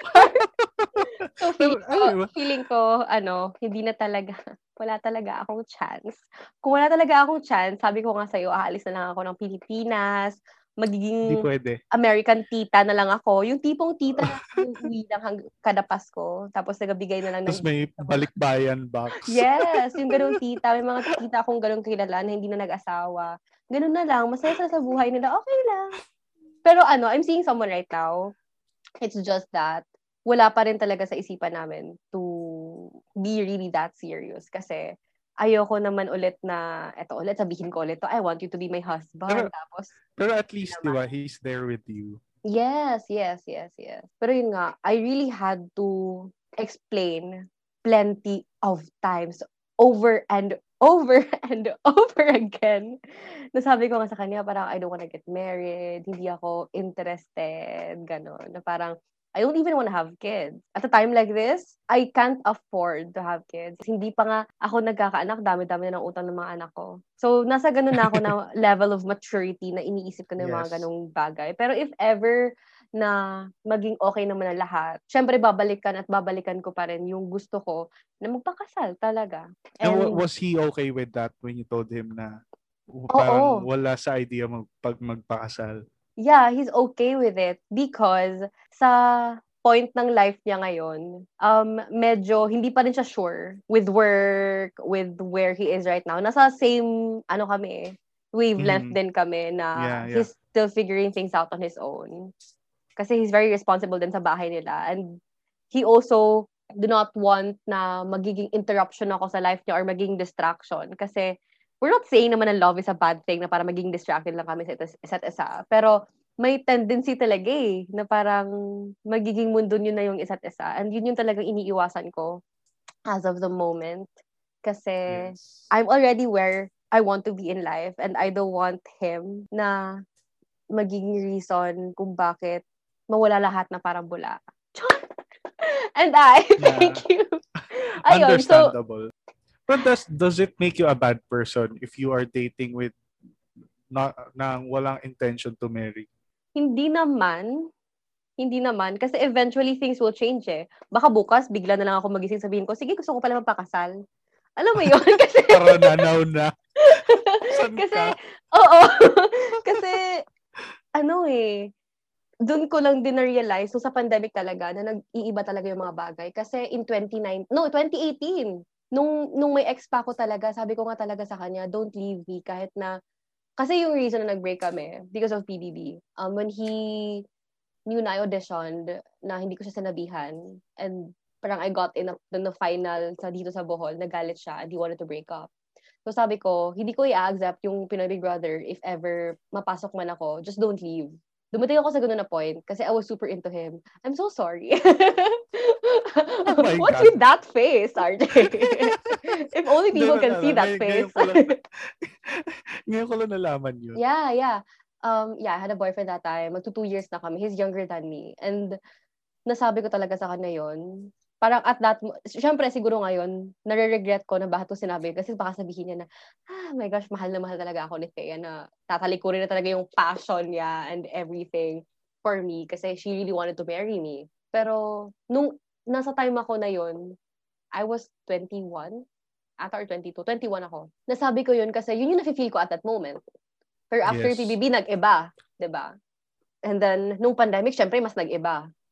So, Pero, feeling ko, alam mo, feeling ko, ano, hindi na talaga, wala talaga akong chance. Kung wala talaga akong chance, sabi ko nga sa'yo, aalis na lang ako ng Pilipinas, hindi magiging pwede. American tita na lang ako. Yung tipong tita na uuwi lang hang, kada Pasko, tapos nagabigay na lang ng Tapos may gift sa mga- balikbayan box. Yes, yung ganung tita. May mga tita akong ganung kilala na hindi na nag-asawa. Ganun na lang. Masaya sila sa buhay nila. Okay lang. Pero ano, I'm seeing someone right now. It's just that wala pa rin talaga sa isipan namin to be really that serious. Kasi ayoko naman ulit na, eto ulit, sabihin ko ulit to, I want you to be my husband. Pero, Tapos, pero at least, di naman. ba, he's there with you. Yes, yes, yes, yes. Pero yun nga, I really had to explain plenty of times over and over and over again. Nasabi ko nga sa kanya, parang I don't wanna get married, hindi ako interested, gano'n. Na parang, I don't even wanna have kids. At a time like this, I can't afford to have kids. Hindi pa nga ako nagkakaanak, dami-dami na ng utang ng mga anak ko. So, nasa ganun na ako na level of maturity na iniisip ko na yung mga Yes. ganung bagay. Pero if ever na maging okay naman ang lahat, syempre babalikan at babalikan ko pa rin yung gusto ko na magpakasal talaga. And wa- And, was he okay with that when you told him na oo. parang wala sa idea mag, pag magpakasal? Yeah, he's okay with it because sa point ng life niya ngayon, um, medyo hindi pa rin siya sure with work, with where he is right now. Nasa same, ano kami, wavelength Mhm. din kami na Yeah, yeah. he's still figuring things out on his own. Kasi he's very responsible din sa bahay nila. And he also do not want na magiging interruption ako sa life niya or magiging distraction. Kasi we're not saying naman na love is a bad thing na para maging distracted lang kami sa isa't isa. Pero may tendency talaga eh, na parang magiging mundo nyo na yung isa't isa. And yun yung talagang iniiwasan ko as of the moment. Kasi Yes. I'm already where I want to be in life and I don't want him na magiging reason kung bakit mawala lahat na parang bula. And I, thank you. Ayun, so, Understandable. But does does it make you a bad person if you are dating with na nang walang intention to marry? hindi naman, hindi naman, kasi eventually things will change eh. Baka bukas, bigla na lang ako magising sabihin ko, sige, gusto ko pala magpakasal. Alam mo yun? Kasi, Para nanaw na. San kasi, ka? oo. Kasi, ano eh, doon ko lang din na-realize, so sa pandemic talaga, na nag-iiba talaga yung mga bagay. Kasi in twenty nineteen, no, twenty eighteen, nung, nung may ex pa ako talaga, sabi ko nga talaga sa kanya, don't leave me, kahit na, kasi yung reason na nag-break kami, because of P B B, um, when he knew na I auditioned, na hindi ko siya sinabihan, and parang I got in the final sa dito sa Bohol, nagalit siya, and he wanted to break up. So sabi ko, hindi ko i-accept yung Pinoy Big Brother if ever mapasok man ako, just don't leave. Dumating ako sa ganun na point kasi I was super into him. I'm so sorry. Oh my What's God. with that face, R J? If only people Hindi, can wala see lang. that Ngayon- face. Ngayon ko lang, ngayon ko lang nalaman yun. Yeah, yeah. Um, yeah, I had a boyfriend that time. Magto two years na kami. He's younger than me. And nasabi ko talaga sa kanya yun. Parang at that, mo- syempre siguro ngayon, nare-regret ko na bakit ko sinabi. Kasi baka sabihin niya na, ah, my gosh, mahal na mahal talaga ako ni Thea na tatalikurin na talaga yung passion niya and everything for me. Kasi she really wanted to marry me. Pero, nung nasa time ako na yun, I was twenty-one, ata or twenty-two, twenty-one ako. Nasabi ko yun kasi yun yung nafe-feel ko at that moment. Pero after Yes. P B B, nag-iba. Diba? And then, nung pandemic, syempre, mas nag-iba.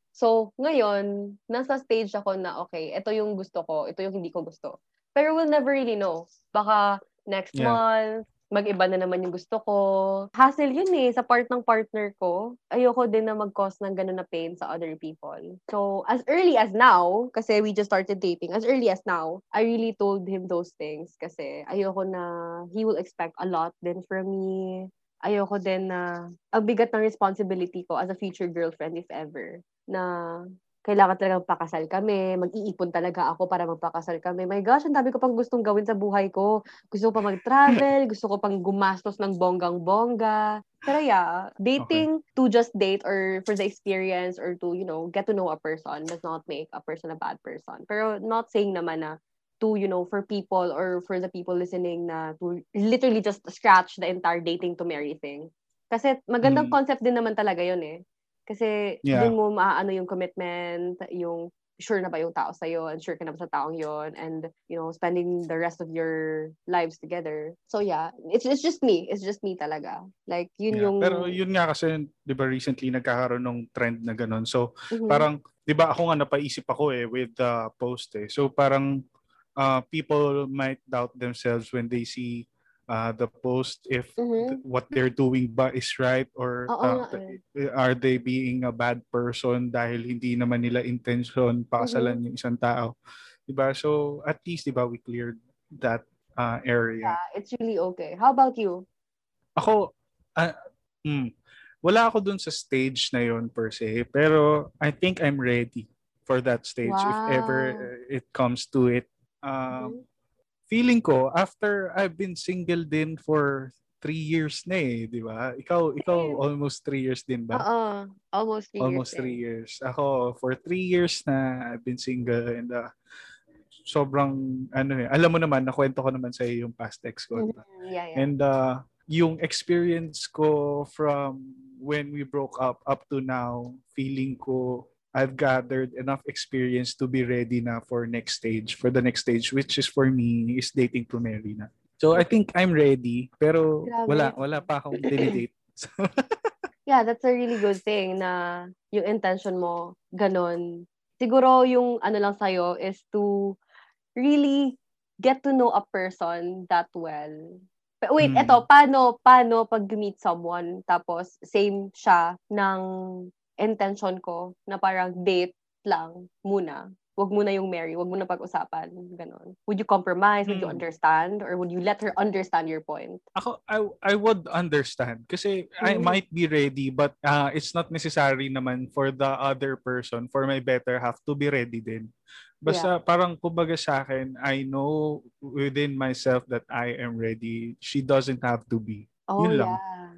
So, ngayon, nasa stage ako na, okay, ito yung gusto ko, ito yung hindi ko gusto. Pero we'll never really know. Baka next Yeah. month, mag-iba na naman yung gusto ko. Hassle yun eh, sa part ng partner ko. Ayoko din na mag-cause ng ganun na pain sa other people. So, as early as now, kasi we just started dating, as early as now, I really told him those things kasi ayoko na he will expect a lot din from me. Ayoko din na ang bigat ng responsibility ko as a future girlfriend if ever na kailangan talagang pakasal kami, mag-iipon talaga ako para magpakasal kami. My gosh, ang dami ko pang gustong gawin sa buhay ko. Gusto ko pa mag-travel, gusto ko pang gumastos ng bonggang-bongga. Pero yeah, dating okay. to just date or for the experience or to, you know, get to know a person does not make a person a bad person. Pero not saying naman na to, you know, for people or for the people listening na to literally just scratch the entire dating to marry thing. Kasi magandang mm. concept din naman talaga yun eh. Kasi yeah. dun mo maaano yung commitment, yung sure na ba yung tao sa'yo, and sure ka na ba sa taong yon, and, you know, spending the rest of your lives together. So yeah, it's it's just me. It's just me talaga. Like, yun yeah. yung... Pero yun nga kasi, di ba recently nagkakaroon ng trend na ganun. So, mm-hmm. parang, di ba ako nga napaisip ako eh with the post eh. So parang uh, people might doubt themselves when they see Uh, the post if mm-hmm. th- what they're doing ba is right or uh, eh. are they being a bad person dahil hindi naman nila intention pakasalan mm-hmm. yung isang tao, diba? So at least diba we cleared that uh, area. Yeah, it's really okay. How about you? Ako uh, hmm, wala ako dun sa stage na yon per se, pero I think I'm ready for that stage wow. if ever it comes to it. Um, mm-hmm. Feeling ko, after I've been single din for three years na eh, di ba? Ikaw, ikaw almost three years din ba? Oo, almost three almost years. Almost three eh. years. Ako, for three years na I've been single and uh, sobrang, ano eh, alam mo naman, nakwento ko naman sa iyo yung past ex ko. Diba? Mm-hmm. Yeah, yeah. And uh, yung experience ko from when we broke up up to now, feeling ko, I've gathered enough experience to be ready na for next stage, for the next stage, which is for me, is dating to marry na. So, I think I'm ready, pero Grabe. wala wala pa akong dinidate. So, yeah, that's a really good thing na yung intention mo, ganun. Siguro yung ano lang sa'yo is to really get to know a person that well. But wait, mm. eto, paano, paano pag meet someone, tapos same siya ng intention ko na parang date lang muna. Wag muna yung marry, wag muna pag-usapan, ganon. Would you compromise? Would you understand? Or would you let her understand your point? Ako, I, I would understand kasi mm. I might be ready but uh, it's not necessary naman for the other person, for my better half to be ready din. Basta yeah. parang kumbaga sa akin, I know within myself that I am ready. She doesn't have to be. Oh, Yun lang. Yeah.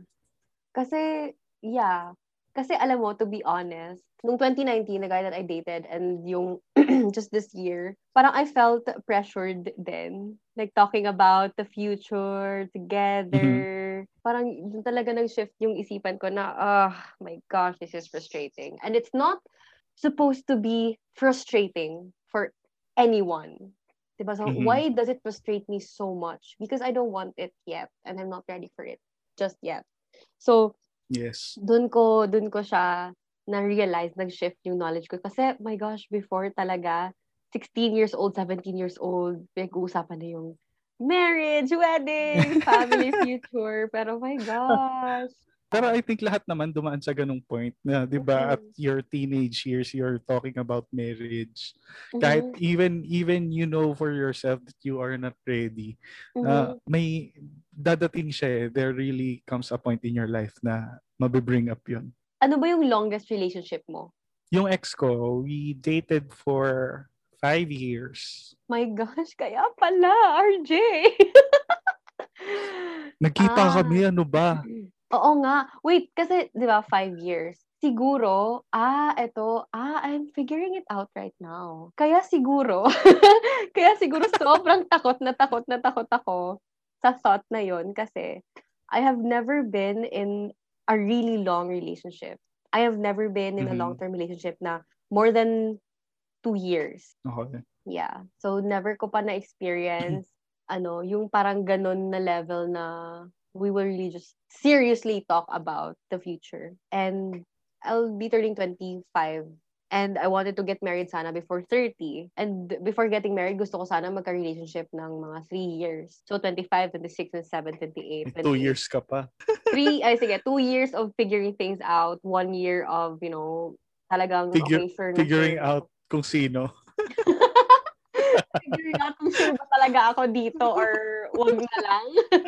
Kasi, yeah. Kasi alam mo, to be honest, nung twenty nineteen, the guy that I dated, and yung just this year, parang I felt pressured then. Like, talking about the future together. Mm-hmm. Parang yun talaga nag-shift yung isipan ko na, oh my gosh, this is frustrating. And it's not supposed to be frustrating for anyone. Diba? So, mm-hmm. why does it frustrate me so much? Because I don't want it yet, and I'm not ready for it just yet. So, yes. Dun ko, dun ko siya na-realize, nag-shift yung knowledge ko. Kasi, my gosh, before talaga, sixteen years old, seventeen years old, pinag-uusapan na yung marriage, wedding, family future. Pero, my gosh. Pero I think lahat naman dumaan sa ganung point na, di ba, mm-hmm. at your teenage years, you're talking about marriage. Mm-hmm. Kahit even, even you know for yourself that you are not ready, mm-hmm. uh, may dadating siya eh. There really comes a point in your life na mabibring up yun. Ano ba yung longest relationship mo? Yung ex ko, we dated for five years. My gosh, kaya pala, R J. Nagkita ah. kami, ano ba? Oo nga. Wait, kasi, di ba, five years. Siguro, ah, eto, ah, I'm figuring it out right now. Kaya siguro, kaya siguro sobrang takot na takot na takot ako sa thought na yon kasi I have never been in a really long relationship. I have never been in mm-hmm. a long-term relationship na more than two years. Okay. Yeah. So, never ko pa na-experience, ano, yung parang ganun na level na we will really just seriously talk about the future. And I'll be turning twenty-five And I wanted to get married sana before thirty. And before getting married, gusto ko sana magka-relationship ng mga three years. So, twenty-five, twenty-six, twenty-seven, twenty-eight, Two twenty-eight. years ka pa. Three, ay sige, two years of figuring things out. One year of, you know, talagang Figure, okay, sure na figuring sure. out kung sino. Figuring out kung sure ba talaga ako dito or wag na lang.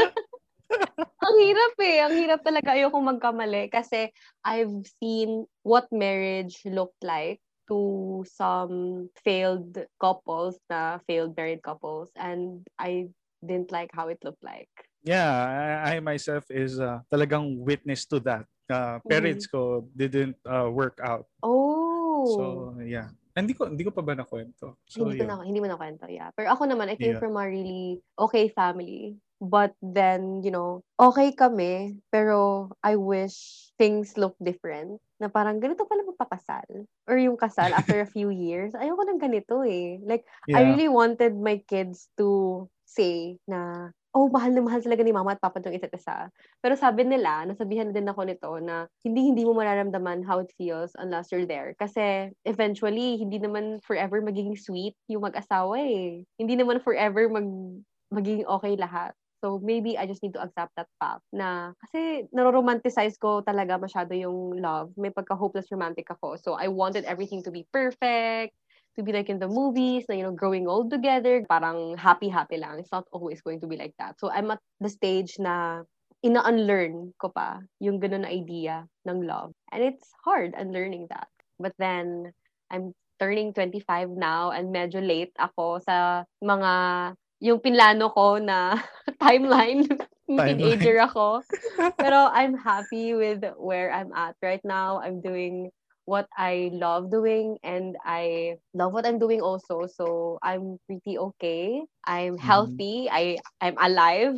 Ang hirap eh. Ang hirap talaga. Ayokong magkamali kasi I've seen what marriage looked like to some failed couples na failed married couples, and I didn't like how it looked like. Yeah, I, I myself is uh, talagang witness to that. Uh, parents Mm-hmm. ko didn't uh, work out. Oh. So, yeah. Hindi ko hindi ko pa ba nakwento? So, hindi ko yun. na hindi mo na kwento, yeah. Pero ako naman, I came Yeah. from a really okay family. But then, you know, okay kami, pero I wish things look different. Na parang ganito pala magpakasal. Or yung kasal after a few years. Ayoko ng ganito eh. Like, I Yeah. really wanted my kids to say na, oh, mahal na mahal talaga ni mama at papa itong isa't isa. Pero sabi nila, nasabihan din ako nito na hindi hindi mo mararamdaman how it feels unless you're there. Kasi eventually, hindi naman forever magiging sweet yung mag-asawa eh. Hindi naman forever mag magiging okay lahat. So maybe I just need to accept that fact na kasi naroromanticize ko talaga masyado yung love. May pagka-hopeless romantic ako. So I wanted everything to be perfect, to be like in the movies, na, you know, growing old together, parang happy-happy lang. It's not always going to be like that. So I'm at the stage na ina-unlearn ko pa yung ganun na idea ng love. And it's hard unlearning that. But then, I'm turning twenty-five now and medyo late ako sa mga, yung pinlano ko na timeline. Teenager ako. Pero I'm happy with where I'm at right now. I'm doing what I love doing, and I love what I'm doing also. So I'm pretty okay. I'm healthy. Mm-hmm. I I'm alive.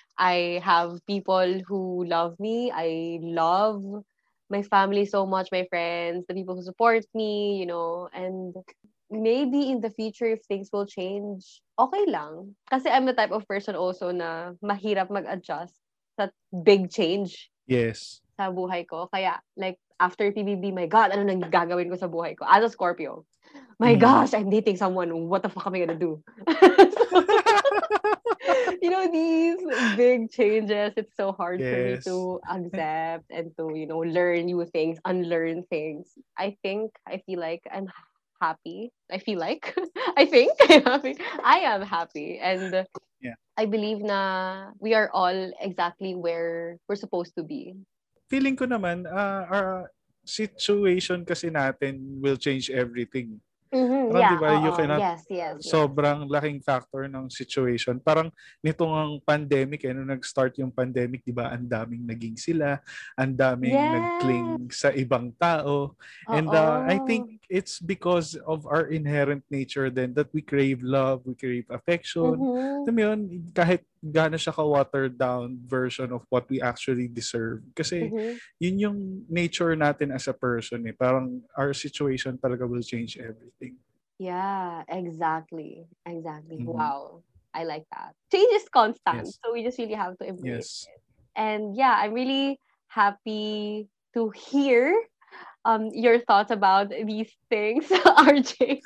I have people who love me. I love my family so much, my friends, the people who support me, you know, and maybe in the future if things will change, okay lang. Kasi I'm the type of person also na mahirap mag-adjust sa big change. Yes. Sa buhay ko. Kaya, like, after P B B, my God, ano nang gagawin ko sa buhay ko? As a Scorpio, my mm. gosh, I'm dating someone. What the fuck am I gonna do? So, you know, these big changes, it's so hard yes. for me to accept and to, you know, learn new things, unlearn things. I think, I feel like I'm happy. I feel like, I think I'm happy. I am happy. And yeah. I believe na we are all exactly where we're supposed to be. Feeling ko naman, uh, our situation kasi natin will change everything. Mm-hmm, parang yeah, diba, you cannot, yes, yes, sobrang yes. laking factor ng situation. Parang nitong ang pandemic, eh, nung nag-start yung pandemic, diba, ang daming naging sila, ang daming yes. nag-cling sa ibang tao. Uh-oh. And uh, I think it's because of our inherent nature then that we crave love, we crave affection. Mm-hmm. Alam mo yun, kahit gaano siya ka-watered down version of what we actually deserve. Kasi mm-hmm. yun yung nature natin as a person. Eh. Parang our situation talaga will change everything. Yeah, exactly. Exactly. Mm-hmm. Wow. I like that. Change is constant. Yes. So we just really have to embrace yes. it. And yeah, I'm really happy to hear um your thoughts about these things, R J.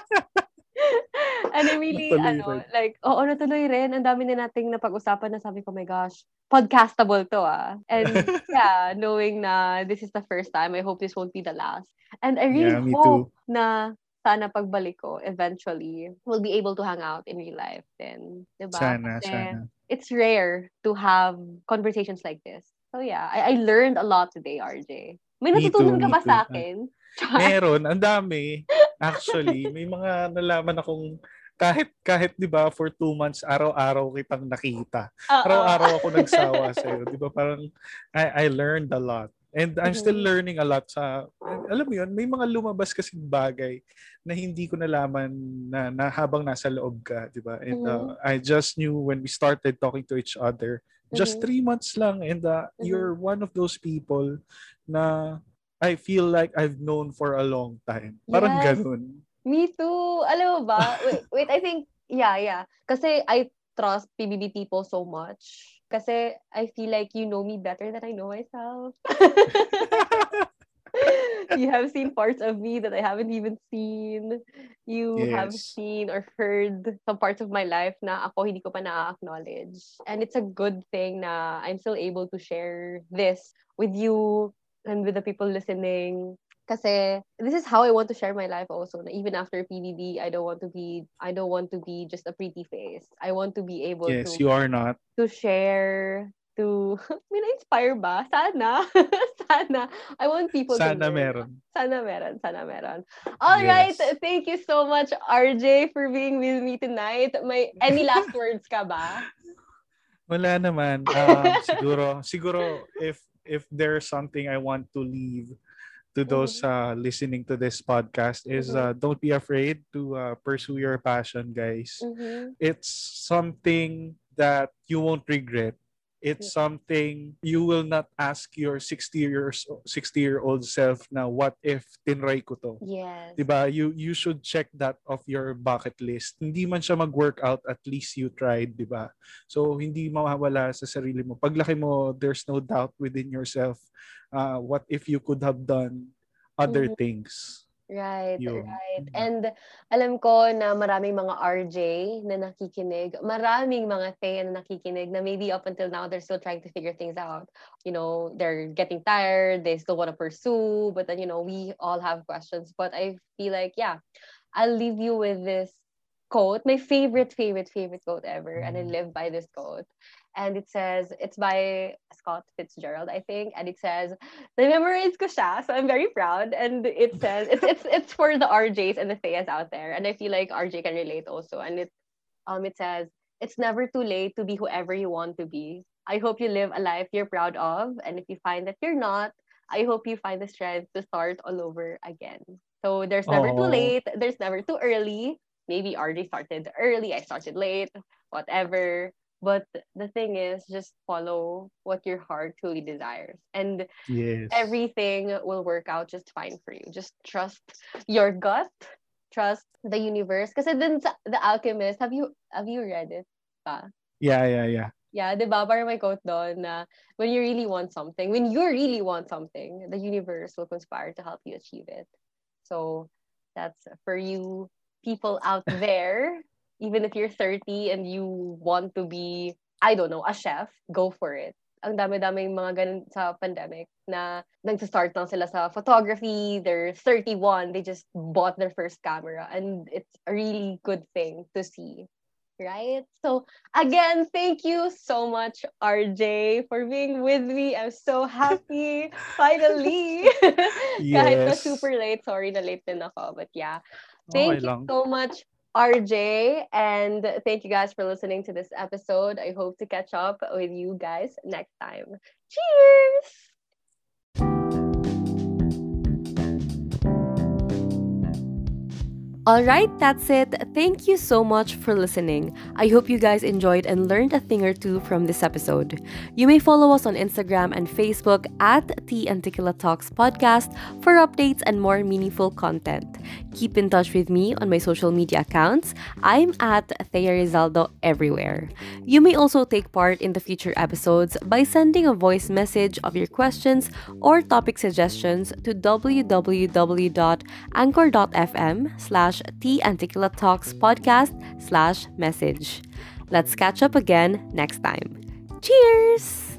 And I really, natuloy ano, rin. like, oo, natuloy rin. Ang dami na nating napag-usapan na sabi ko, my gosh, podcastable to ah. And yeah, knowing na this is the first time, I hope this won't be the last. And I really yeah, hope too. na sana pagbalik ko, eventually, we'll be able to hang out in real life then. Diba? Sana, Kasi sana. It's rare to have conversations like this. So yeah, I, I learned a lot today, R J. May natutunan ka ba sa akin? Meron, ang dami. Actually, may mga nalaman akong kahit kahit 'di ba for two months araw-araw kitang nakita. Uh-oh. Araw-araw ako nagsawa sa iyo, 'di ba? Parang I I learned a lot. And I'm mm-hmm. still learning a lot sa alam mo 'yun, may mga lumabas kasi bagay na hindi ko nalaman na, na habang nasa loob ka, 'di ba? And mm-hmm. uh, I just knew when we started talking to each other, just mm-hmm. three months lang, and uh, mm-hmm. you're one of those people na I feel like I've known for a long time. Parang yes. ganun. Me too. Alam mo ba? Wait, wait, I think, yeah, yeah. Kasi I trust P B B people so much. Kasi I feel like you know me better than I know myself. You have seen parts of me that I haven't even seen. You have Yes. seen or heard some parts of my life na ako hindi ko pa na-acknowledge. And it's a good thing na I'm still able to share this with you and with the people listening. Kasi this is how I want to share my life also. Na even after P B B, I don't want to be I don't want to be just a pretty face. I want to be able Yes, to you are not. to share to may na-inspire ba? Sana. Sana. I want people to Sana learn. meron. Sana meron. Sana meron. All right. Yes. Thank you so much, R J, for being with me tonight. May any last words ka ba? Wala naman. Um, siguro, siguro if if there's something I want to leave to those Mhm. uh, listening to this podcast is uh, Mhm. don't be afraid to uh, pursue your passion, guys. Mhm. It's something that you won't regret. It's Yeah. something you will not ask your sixty years sixty year old self now, what if tinry ko to? Yes. Diba? You you should check that off your bucket list. Hindi man siya mag-workout, at least you tried, diba? So hindi mawawala sa sarili mo. Paglaki mo, there's no doubt within yourself. Uh, what if you could have done other Mhm. things? Right, Yun. right. Diba? And alam ko na maraming mga R J na nakikinig, maraming mga Thea na nakikinig na maybe up until now they're still trying to figure things out. You know, they're getting tired, they still want to pursue, but then, you know, we all have questions. But I feel like, yeah, I'll leave you with this quote, my favorite, favorite, favorite quote ever. And I live by this quote. And it says, it's by Scott Fitzgerald, I think. And it says, na-memorize ko siya, so I'm very proud. And it says, it's it's it's for the R Js and the Theas out there. And I feel like R J can relate also. And it um it says, it's never too late to be whoever you want to be. I hope you live a life you're proud of. And if you find that you're not, I hope you find the strength to start all over again. So there's never too Oh, late. There's never too early. Maybe R J started early, I started late, whatever. But the thing is, just follow what your heart truly desires. And yes. everything will work out just fine for you. Just trust your gut, trust the universe. Kasi dun sa The Alchemist, have you have you read it pa? Yeah, yeah, yeah. Yeah, di ba? Parang may quote doon na when you really want something, when you really want something, the universe will conspire to help you achieve it. So that's for you people out there. Even if you're thirty and you want to be, I don't know, a chef, go for it. Ang dami-daming mga ganun sa pandemic na nagsa-start lang sila sa photography, they're thirty-one, they just bought their first camera, and it's a really good thing to see. Right? So again, thank you so much, R J, for being with me. I'm so happy. Finally. Kahit na Yes. super late. Sorry na late din ako. But yeah. Okay Thank you lang. so much, R J. And thank you guys for listening to this episode. I hope to catch up with you guys next time. Cheers! Alright, that's it. Thank you so much for listening. I hope you guys enjoyed and learned a thing or two from this episode. You may follow us on Instagram and Facebook at Tea and Tequila Talks Podcast for updates and more meaningful content. Keep in touch with me on my social media accounts. I'm at Thea Rizaldo everywhere. You may also take part in the future episodes by sending a voice message of your questions or topic suggestions to www.anchor.fm slash Tea and Tequila Talks podcast slash message. Let's catch up again next time. Cheers!